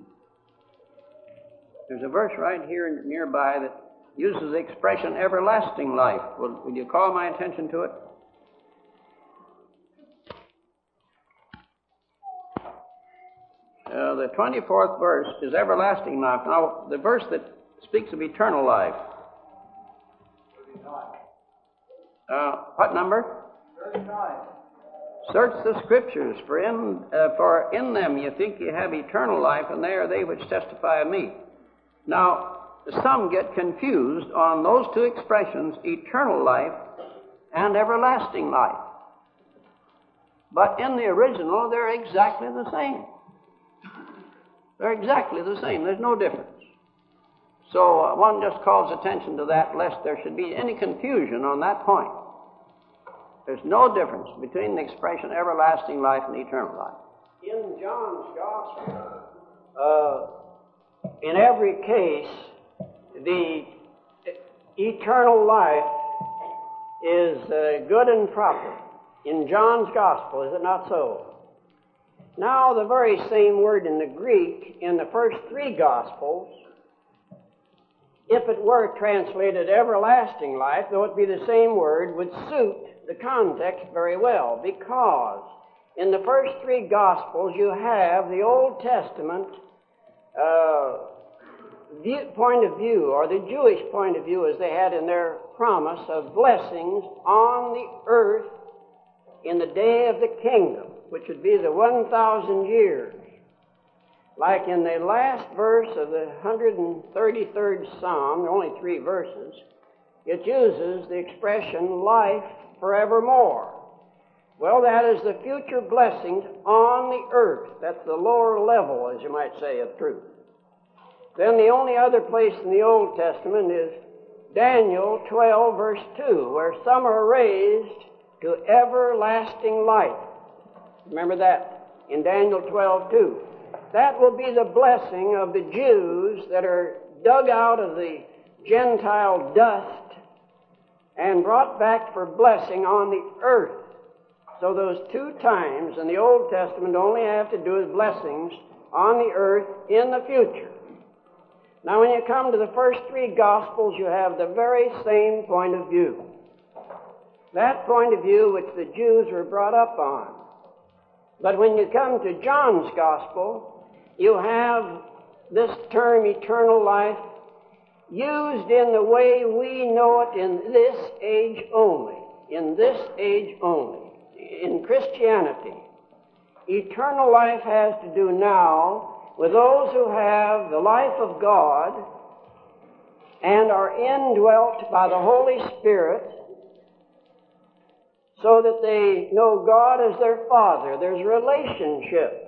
S3: right here nearby that uses the expression everlasting life. Will you call my attention to it? The 24th verse is everlasting life. Now, the verse that speaks of eternal life. What number?
S5: 39.
S3: Search the Scriptures, for in them you think you have eternal life, and they are they which testify of me. Now, some get confused on those two expressions, eternal life and everlasting life. But in the original, they're exactly the same. They're exactly the same. There's no difference. So one just calls attention to that, lest there should be any confusion on that point. There's no difference between the expression everlasting life and eternal life.
S4: In John's Gospel, in every case, the eternal life is good and proper. In John's Gospel, is it not so? Now, the very same word in the Greek in the first three Gospels, if it were translated everlasting life, though it be the same word, would suit the context very well, because in the first three Gospels you have the Old Testament point of view, or the Jewish point of view as they had in their promise of blessings on the earth in the day of the kingdom, which would be the 1,000 years. Like in the last verse of the 133rd Psalm, only 3 verses, it uses the expression life forevermore. Well, that is the future blessings on the earth. That's the lower level, as you might say, of truth. Then the only other place in the Old Testament is Daniel 12, verse 2, where some are raised to everlasting life. Remember that in Daniel 12, 2. That will be the blessing of the Jews that are dug out of the Gentile dust and brought back for blessing on the earth. So those 2 times in the Old Testament only have to do with blessings on the earth in the future. Now, when you come to the first 3 Gospels, you have the very same point of view. That point of view which the Jews were brought up on. But when you come to John's Gospel, you have this term eternal life used in the way we know it in this age only. In this age only. In Christianity, eternal life has to do now with those who have the life of God and are indwelt by the Holy Spirit so that they know God as their Father. There's a relationship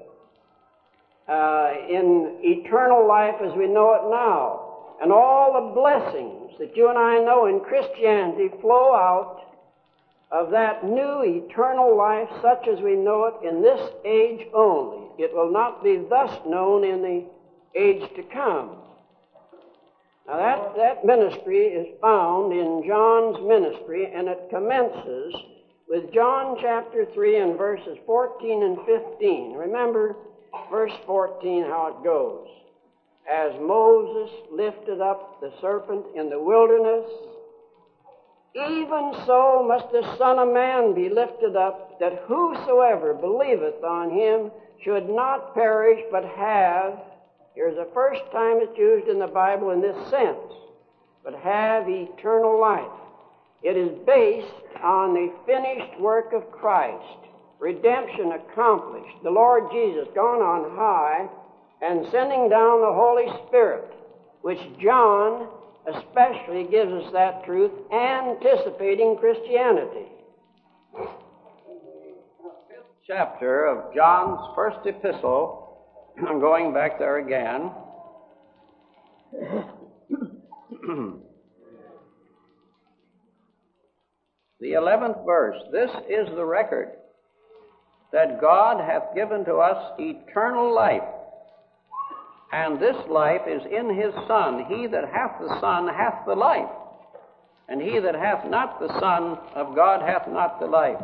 S4: in eternal life as we know it now. And all the blessings that you and I know in Christianity flow out of that new eternal life such as we know it in this age only. It will not be thus known in the age to come. Now that ministry is found in John's ministry, and it commences with John chapter 3 and verses 14 and 15. Remember verse 14 how it goes. As Moses lifted up the serpent in the wilderness, even so must the Son of Man be lifted up, that whosoever believeth on him should not perish, but have, here's the first time it's used in the Bible in this sense, but have eternal life. It is based on the finished work of Christ, redemption accomplished, the Lord Jesus gone on high, and sending down the Holy Spirit, which John especially gives us that truth, anticipating Christianity.
S3: Chapter of John's first epistle, I'm going back there again. The 11th verse, this is the record, that God hath given to us eternal life, and this life is in his Son. He that hath the Son hath the life, and he that hath not the Son of God hath not the life.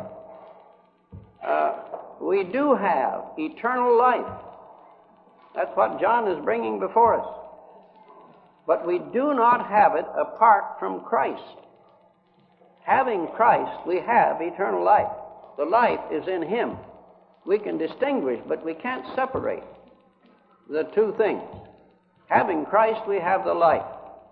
S3: We do have eternal life. That's what John is bringing before us. But we do not have it apart from Christ. Having Christ, we have eternal life. The life is in him. We can distinguish, but we can't separate the two things. Having Christ, we have the life.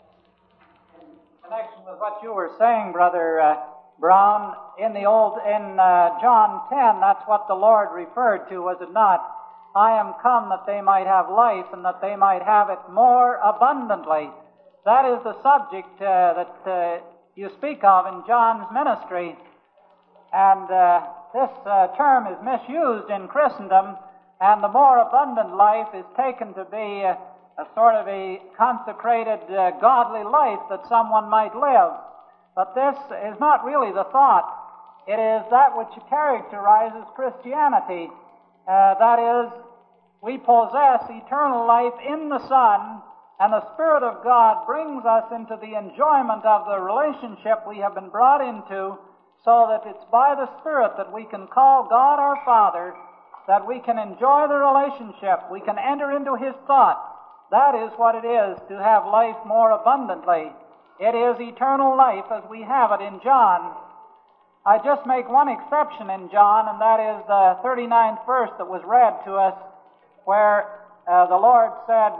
S5: In connection with what you were saying, Brother Brown, in John 10, that's what the Lord referred to, was it not? I am come that they might have life, and that they might have it more abundantly. that is the subject that you speak of in John's ministry. And this term is misused in Christendom, and the more abundant life is taken to be a sort of a consecrated, godly life that someone might live. But this is not really the thought. It is that which characterizes Christianity. That is, we possess eternal life in the Son, and the Spirit of God brings us into the enjoyment of the relationship we have been brought into, so that it's by the Spirit that we can call God our Father, that we can enjoy the relationship, we can enter into His thoughts. That is what it is to have life more abundantly. It is eternal life as we have it in John. I just make one exception in John, and that is the 39th verse that was read to us, where the Lord said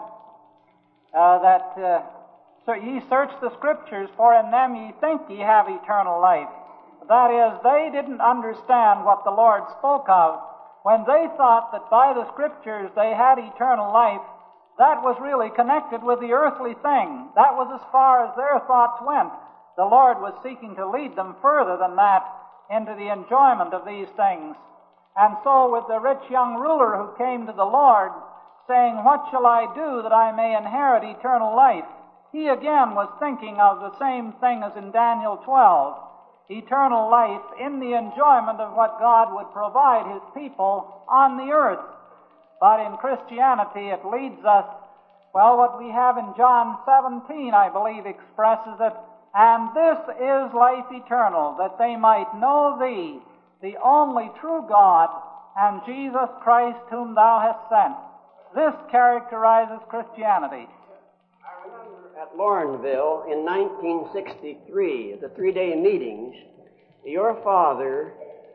S5: so ye search the Scriptures, for in them ye think ye have eternal life. That is, they didn't understand what the Lord spoke of. When they thought that by the Scriptures they had eternal life, that was really connected with the earthly thing. That was as far as their thoughts went. The Lord was seeking to lead them further than that into the enjoyment of these things. And so with the rich young ruler who came to the Lord, saying, what shall I do that I may inherit eternal life? He again was thinking of the same thing as in Daniel 12. Eternal life in the enjoyment of what God would provide His people on the earth. But in Christianity it leads us, well, what we have in John 17, I believe, expresses it, and this is life eternal, that they might know Thee, the only true God, and Jesus Christ whom Thou hast sent. This characterizes Christianity.
S4: I remember at Lorenville in 1963, at the 3-day meetings, your father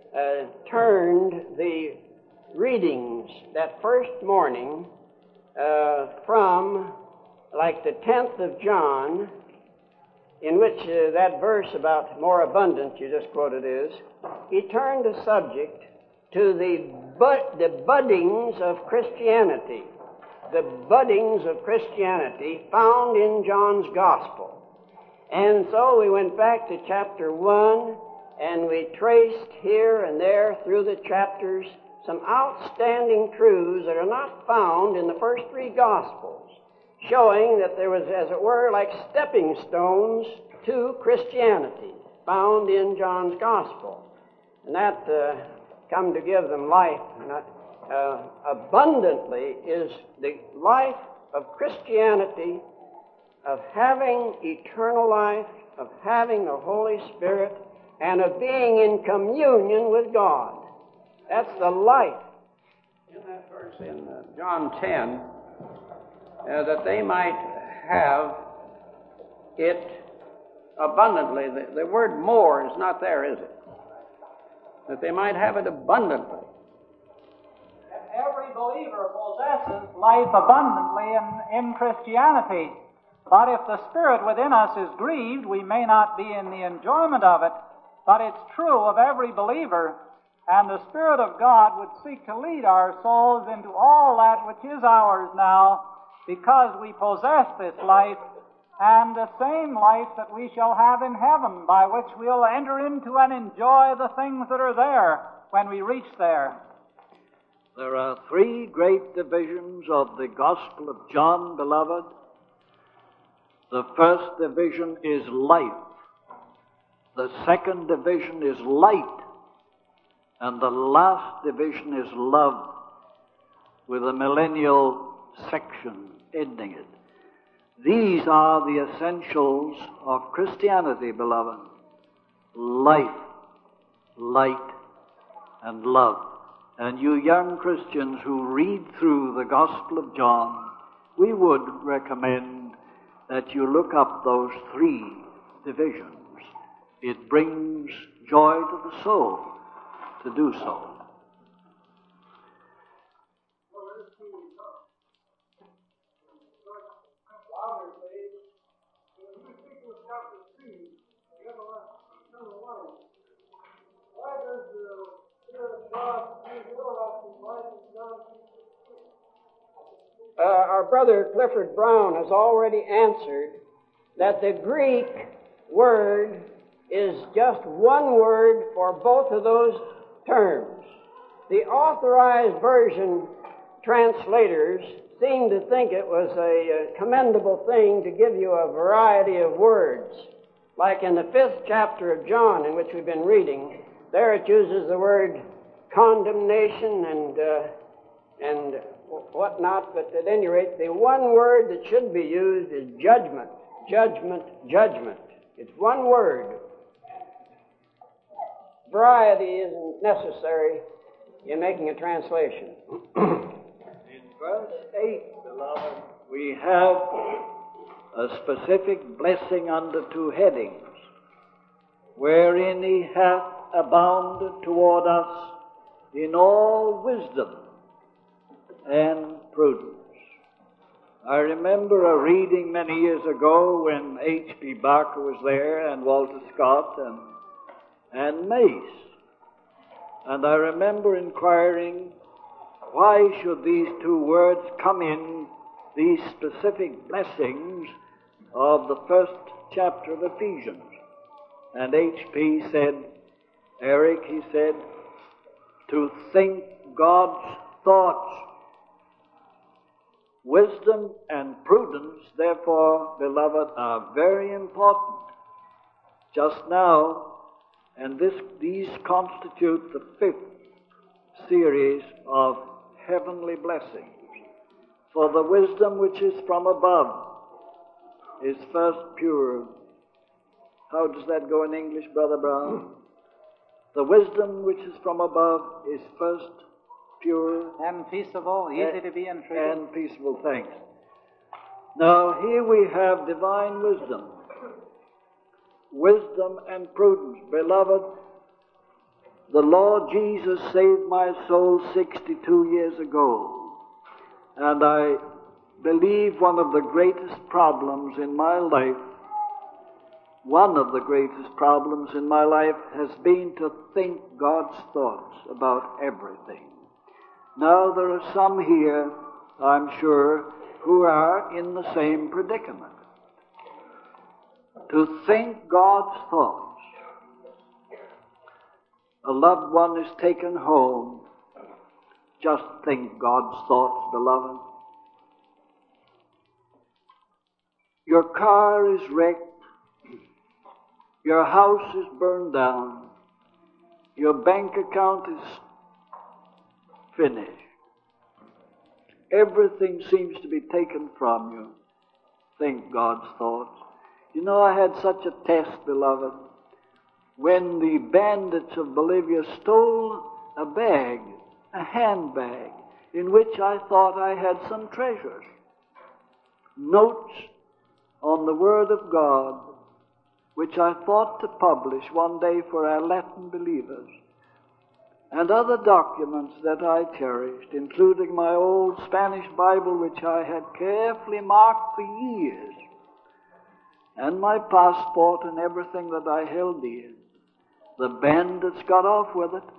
S4: turned the readings that first morning from like the 10th of John, in which that verse about more abundant you just quoted is, he turned the subject to the buddings of Christianity. The buddings of Christianity found in John's Gospel. And so we went back to chapter 1, and we traced here and there through the chapters some outstanding truths that are not found in the first 3 Gospels, showing that there was, as it were, like stepping stones to Christianity found in John's Gospel. And that come to give them life. Abundantly is the life of Christianity, of having eternal life, of having the Holy Spirit, and of being in communion with God. That's the life.
S3: In that verse in John 10, that they might have it abundantly. The word more is not there, is it? That they might have it abundantly.
S5: Every believer possesses life abundantly in Christianity. But if the Spirit within us is grieved, we may not be in the enjoyment of it. But it's true of every believer. And the Spirit of God would seek to lead our souls into all that which is ours now, because we possess this life, and the same life that we shall have in heaven, by which we'll enter into and enjoy the things that are there when we reach there.
S2: There are 3 great divisions of the Gospel of John, beloved. The first division is life. The second division is light. And the last division is love, with a millennial section ending it. These are the essentials of Christianity, beloved. Life, light, and love. And you young Christians who read through the Gospel of John, we would recommend that you look up those 3 divisions. It brings joy to the soul to do so.
S4: Our brother Clifford Brown has already answered that the Greek word is just one word for both of those terms. The Authorized Version translators seem to think it was a commendable thing to give you a variety of words. Like in the 5th chapter of John, in which we've been reading, there it uses the word condemnation and whatnot, but at any rate, the one word that should be used is judgment, judgment, judgment. It's one word. Variety isn't necessary in making a translation.
S2: In verse 8, beloved, we have a specific blessing under two headings, wherein he hath abounded toward us in all wisdom and prudence. I remember a reading many years ago when H.P. Barker was there and Walter Scott and Mace. And I remember inquiring, why should these two words come in, these specific blessings of the 1st chapter of Ephesians? And H.P. said, Eric, he said, to think God's thoughts. Wisdom and prudence, therefore, beloved, are very important. Just now, and these constitute the 5th series of heavenly blessings. For the wisdom which is from above is first pure. How does that go in English, Brother Brown? The wisdom which is from above is first pure
S5: and peaceable, easy to be entreated.
S2: And peaceable, thanks. Now, here we have divine wisdom. Wisdom and prudence. Beloved, the Lord Jesus saved my soul 62 years ago. And I believe one of the greatest problems in my life has been to think God's thoughts about everything. Now there are some here, I'm sure, who are in the same predicament. To think God's thoughts. A loved one is taken home. Just think God's thoughts, beloved. Your car is wrecked. Your house is burned down. Your bank account is finished. Everything seems to be taken from you. Think God's thoughts. You know, I had such a test, beloved, when the bandits of Bolivia stole a bag, a handbag, in which I thought I had some treasures. Notes on the Word of God, which I thought to publish one day for our Latin believers, and other documents that I cherished, including my old Spanish Bible, which I had carefully marked for years, and my passport and everything that I held dear. The bandits got off with it.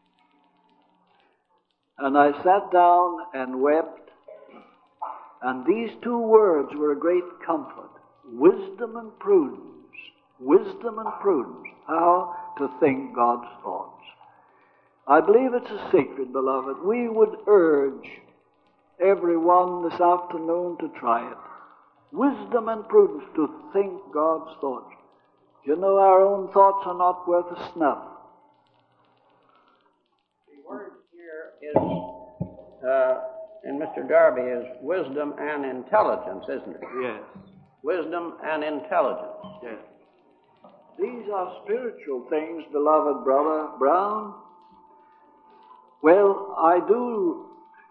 S2: And I sat down and wept. And these two words were a great comfort. Wisdom and prudence. Wisdom and prudence. How to think God's thoughts. I believe it's a secret, beloved. We would urge everyone this afternoon to try it. Wisdom and prudence, to think God's thoughts. You know, our own thoughts are not worth a snuff.
S3: The word here is, in Mr. Darby, is wisdom and intelligence, isn't it?
S2: Yes.
S3: Wisdom and intelligence.
S2: Yes. These are spiritual things, beloved Brother Brown. Well, I do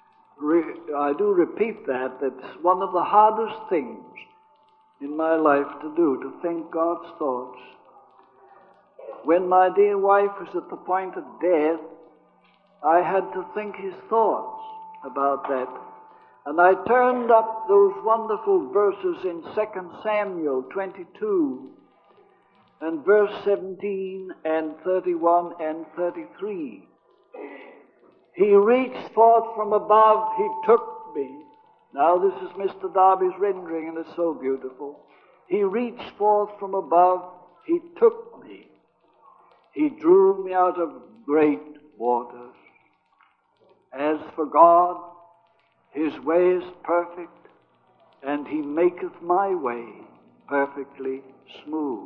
S2: repeat that. It's one of the hardest things in my life to do, to think God's thoughts. When my dear wife was at the point of death, I had to think His thoughts about that. And I turned up those wonderful verses in 2 Samuel 22 and verse 17 and 31 and 33. He reached forth from above, He took me. Now this is Mr. Darby's rendering, and it's so beautiful. He reached forth from above. He took me. He drew me out of great waters. As for God, His way is perfect, and He maketh my way perfectly smooth.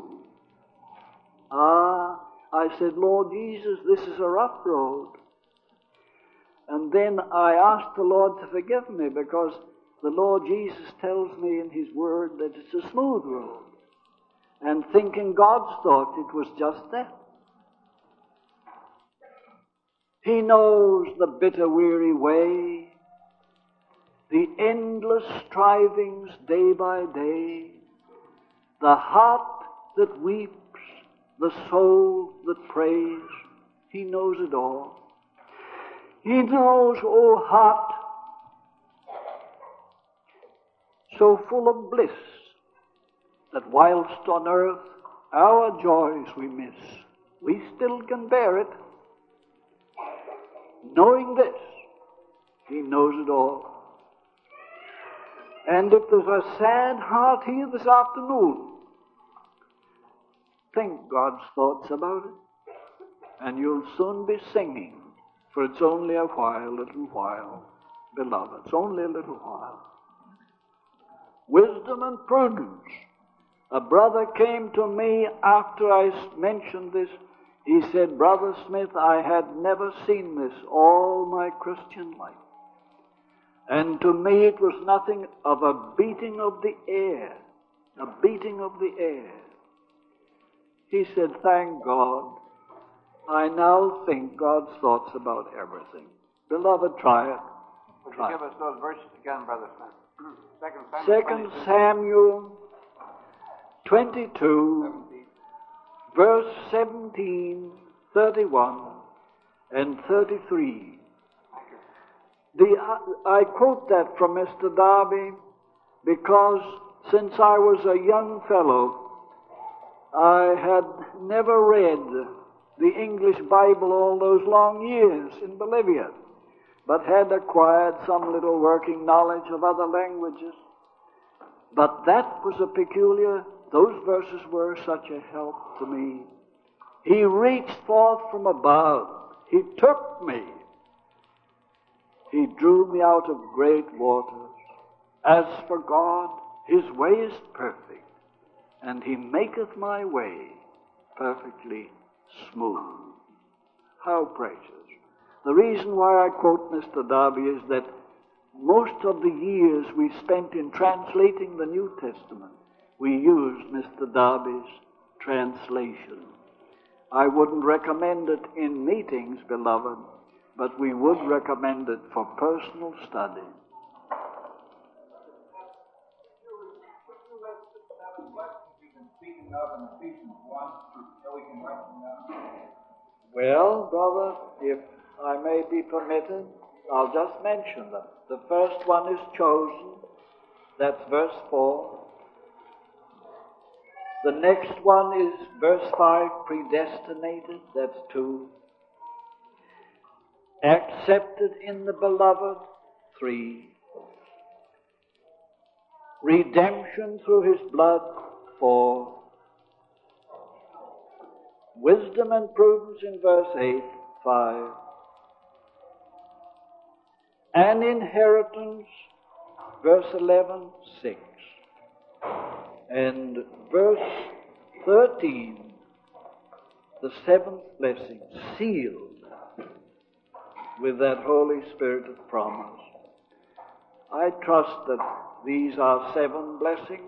S2: I said, Lord Jesus, this is a rough road. And then I asked the Lord to forgive me, because the Lord Jesus tells me in His Word that it's a smooth road. And thinking God's thought, it was just that. He knows the bitter, weary way, the endless strivings day by day, the heart that weeps, the soul that prays. He knows it all. He knows, O heart, so full of bliss, that whilst on earth our joys we miss, we still can bear it. Knowing this, He knows it all. And if there's a sad heart here this afternoon, think God's thoughts about it, and you'll soon be singing, for it's only a little while, beloved, it's only a little while. Wisdom and prudence. A brother came to me after I mentioned this. He said, Brother Smith, I had never seen this all my Christian life. And to me it was nothing of a beating of the air, a beating of the air. He said, thank God, I now think God's thoughts about everything. Beloved, try it.
S7: Would you give us those verses again, Brother Smith?
S2: 2 Samuel 22, verse 17, 31, and 33. I quote that from Mr. Darby because since I was a young fellow, I had never read the English Bible all those long years in Bolivia, but had acquired some little working knowledge of other languages. But that was those verses were such a help to me. He reached forth from above. He took me. He drew me out of great waters. As for God, His way is perfect, and He maketh my way perfectly smooth. How precious. The reason why I quote Mr. Darby is that most of the years we spent in translating the New Testament, we used Mr. Darby's translation. I wouldn't recommend it in meetings, beloved, but we would recommend it for personal study. Well, brother, if I may be permitted, I'll just mention them. The first one is chosen. That's verse 4. The next one is verse 5, predestinated. That's 2. Accepted in the beloved, 3. Redemption through His blood, 4. Wisdom and prudence in verse 8, 5. And inheritance, verse 11, 6. And verse 13, the seventh blessing, sealed with that Holy Spirit of promise. I trust that these are 7 blessings.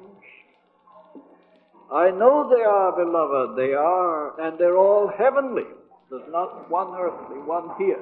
S2: I know they are, beloved, they are, and they're all heavenly. There's not one earthly, one here.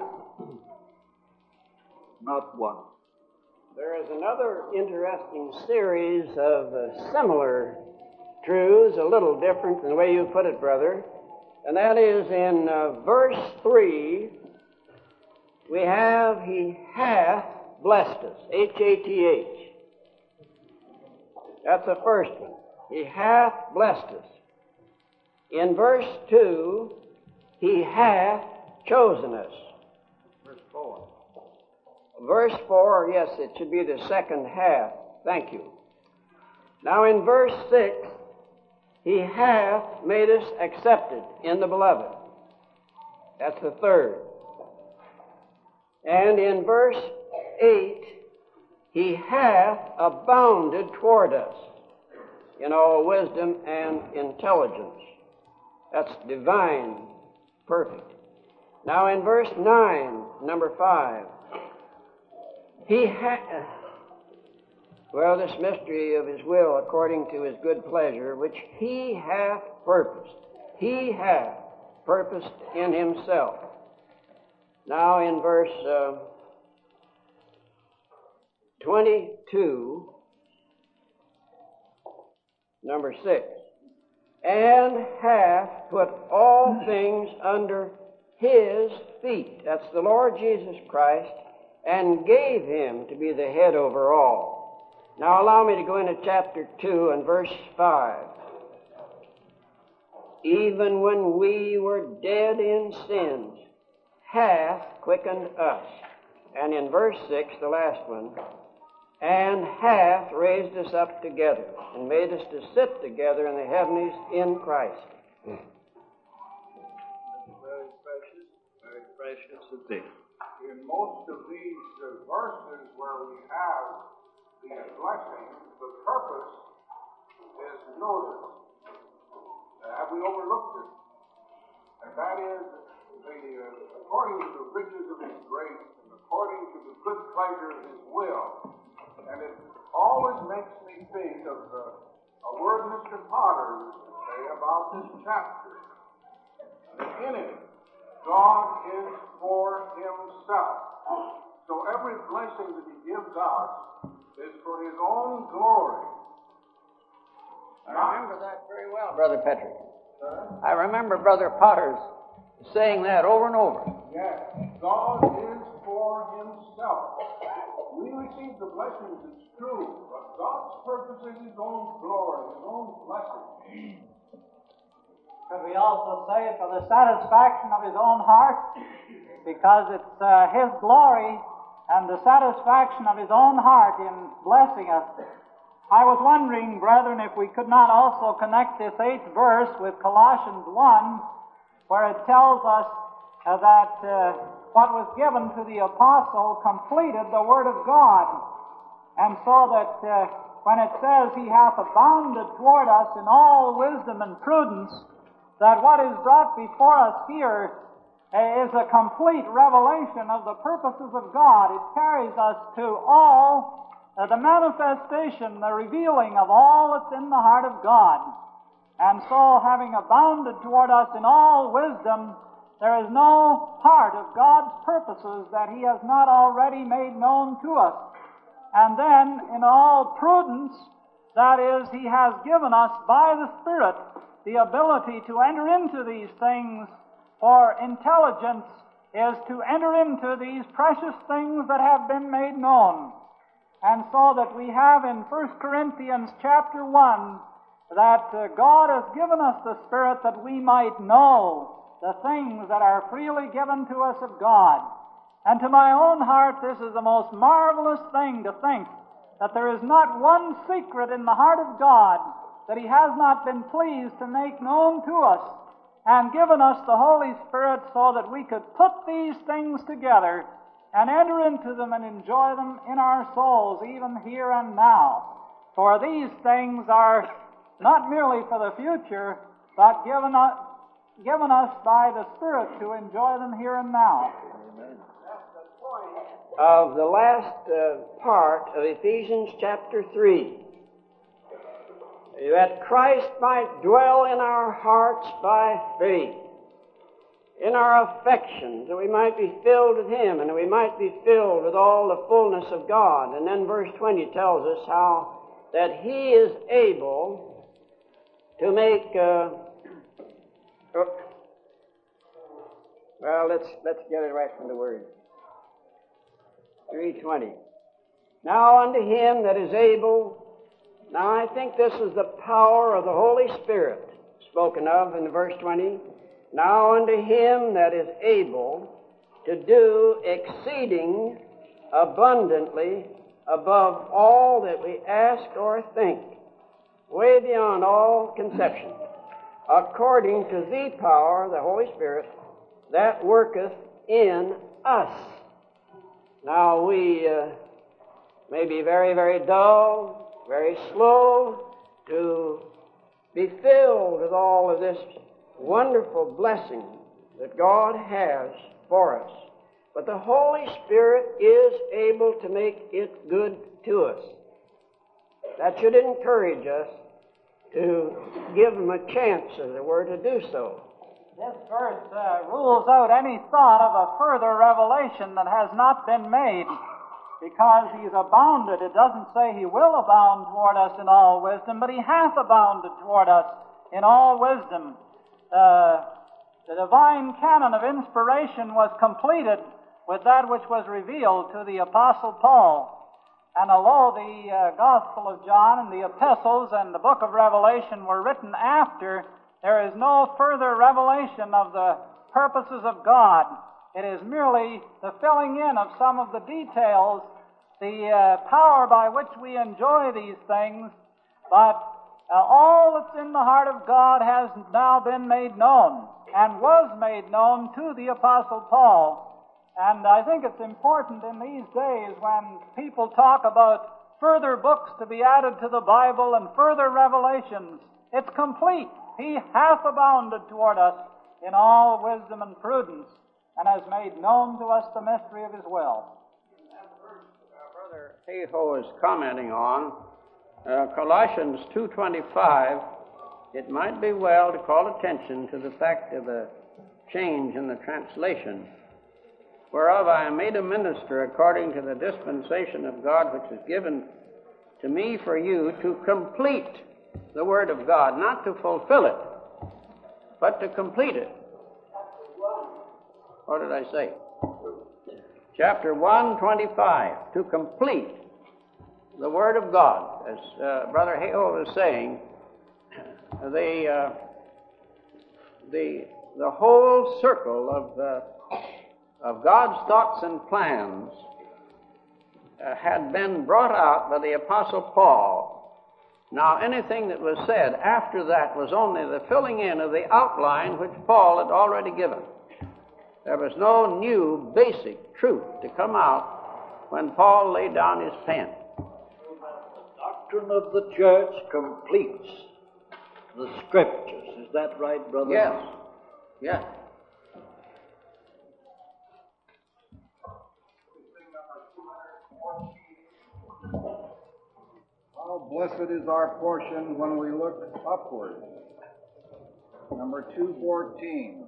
S2: Not one.
S4: There is another interesting series of similar truths, a little different than the way you put it, brother. And that is in verse 3, we have, He hath blessed us, H-A-T-H. That's the first one. He hath blessed us. In verse 2, He hath chosen us. Verse 4. Verse 4, yes, it should be the second half. Thank you. Now in verse 6, He hath made us accepted in the beloved. That's the third. And in verse 8, He hath abounded toward us in all wisdom and intelligence. That's divine, perfect. Now in verse 9, number 5, this mystery of His will according to His good pleasure, which He hath purposed. He hath purposed in Himself. Now in verse 22, number 6, and hath put all things under His feet. That's the Lord Jesus Christ, and gave Him to be the head over all. Now allow me to go into chapter 2 and verse 5. Even when we were dead in sins, hath quickened us. And in verse 6, the last one, and hath raised us up together, and made us to sit together in the heavenlies in Christ.
S2: Very precious indeed.
S6: In most of these verses where we have these blessings, the purpose is noticed. Have we overlooked it? And that is according to the riches of His grace and according to the good pleasure of His will. And it always makes me think of a word Mr. Potter used to say about this chapter. In it, God is for Himself. So every blessing that He gives us is for His own glory.
S3: I remember that very well, Brother Patrick. I remember Brother Potter's saying that over and over.
S6: Yes, God is for Himself. We receive the blessings, it's true, but God's purpose is His own glory, His own blessing.
S5: Could we also say for the satisfaction of His own heart? Because it's His glory and the satisfaction of His own heart in blessing us. I was wondering, brethren, if we could not also connect this 8th verse with Colossians 1, where it tells us that what was given to the apostle completed the Word of God. And so that when it says He hath abounded toward us in all wisdom and prudence, that what is brought before us here is a complete revelation of the purposes of God. It carries us to all the manifestation, the revealing of all that's in the heart of God. And so, having abounded toward us in all wisdom, there is no part of God's purposes that He has not already made known to us. And then, in all prudence, that is, He has given us by the Spirit the ability to enter into these things, for intelligence is to enter into these precious things that have been made known. And so that we have in 1 Corinthians chapter 1 that God has given us the Spirit that we might know the things that are freely given to us of God. And to my own heart, this is the most marvelous thing to think that there is not one secret in the heart of God that He has not been pleased to make known to us and given us the Holy Spirit so that we could put these things together and enter into them and enjoy them in our souls, even here and now. For these things are not merely for the future, but given us by the Spirit to enjoy them here and now.
S4: Amen. That's the point of the last part of Ephesians chapter 3. That Christ might dwell in our hearts by faith, in our affections, that we might be filled with Him, and that we might be filled with all the fullness of God. And then verse 20 tells us how that He is able to make... let's get it right from the Word. 3:20. Now unto Him that is able... Now I think this is the power of the Holy Spirit spoken of in verse 20. Now unto Him that is able to do exceeding abundantly above all that we ask or think, way beyond all conception, according to the power, the Holy Spirit, that worketh in us. Now we may be very, very dull, very slow to be filled with all of this wonderful blessing that God has for us. But the Holy Spirit is able to make it good to us. That should encourage us to give Him a chance, as it were, to do so.
S5: This verse rules out any thought of a further revelation that has not been made, because He's abounded. It doesn't say He will abound toward us in all wisdom, but He hath abounded toward us in all wisdom. The divine canon of inspiration was completed with that which was revealed to the Apostle Paul. And although the Gospel of John and the epistles and the book of Revelation were written after, there is no further revelation of the purposes of God. It is merely the filling in of some of the details, the power by which we enjoy these things, but all that's in the heart of God has now been made known, and was made known to the Apostle Paul. And I think it's important in these days when people talk about further books to be added to the Bible and further revelations, it's complete. He hath abounded toward us in all wisdom and prudence, and has made known to us the mystery of His will.
S3: That verse Brother Hayhoe is commenting on, Colossians 2:25, it might be well to call attention to the fact of a change in the translation. Whereof I am made a minister according to the dispensation of God which is given to me for you to complete the Word of God, not to fulfill it, but to complete it. What did I say? Chapter 1:25, to complete the Word of God. As Brother Hayhoe was saying, the whole circle of God's thoughts and plans had been brought out by the Apostle Paul. Now, anything that was said after that was only the filling in of the outline which Paul had already given. There was no new basic truth to come out when Paul laid down his pen.
S2: The doctrine of the church completes the Scriptures. Is that right, brother?
S3: Yes. Yes.
S8: How blessed is our portion when we look upward. Number 214.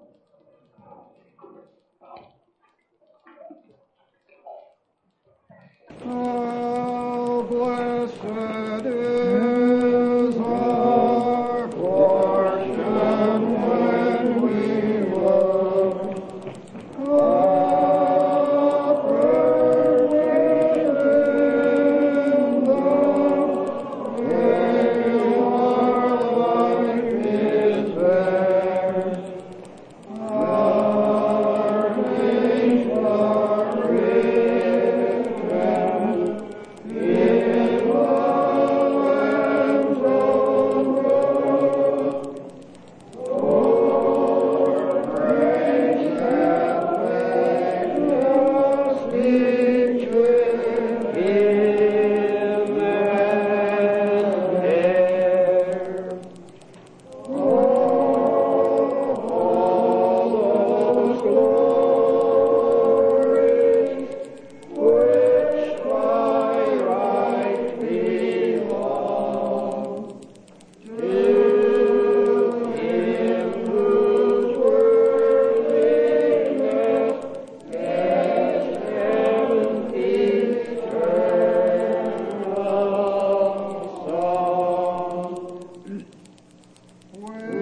S8: How blessed is our portion when we look upward within the day our life is there. Our names are written in love and sorrow. For grace hath made us picture Him as heir. All those glories which by right belong to Him whose worthiness is heaven's eternal song.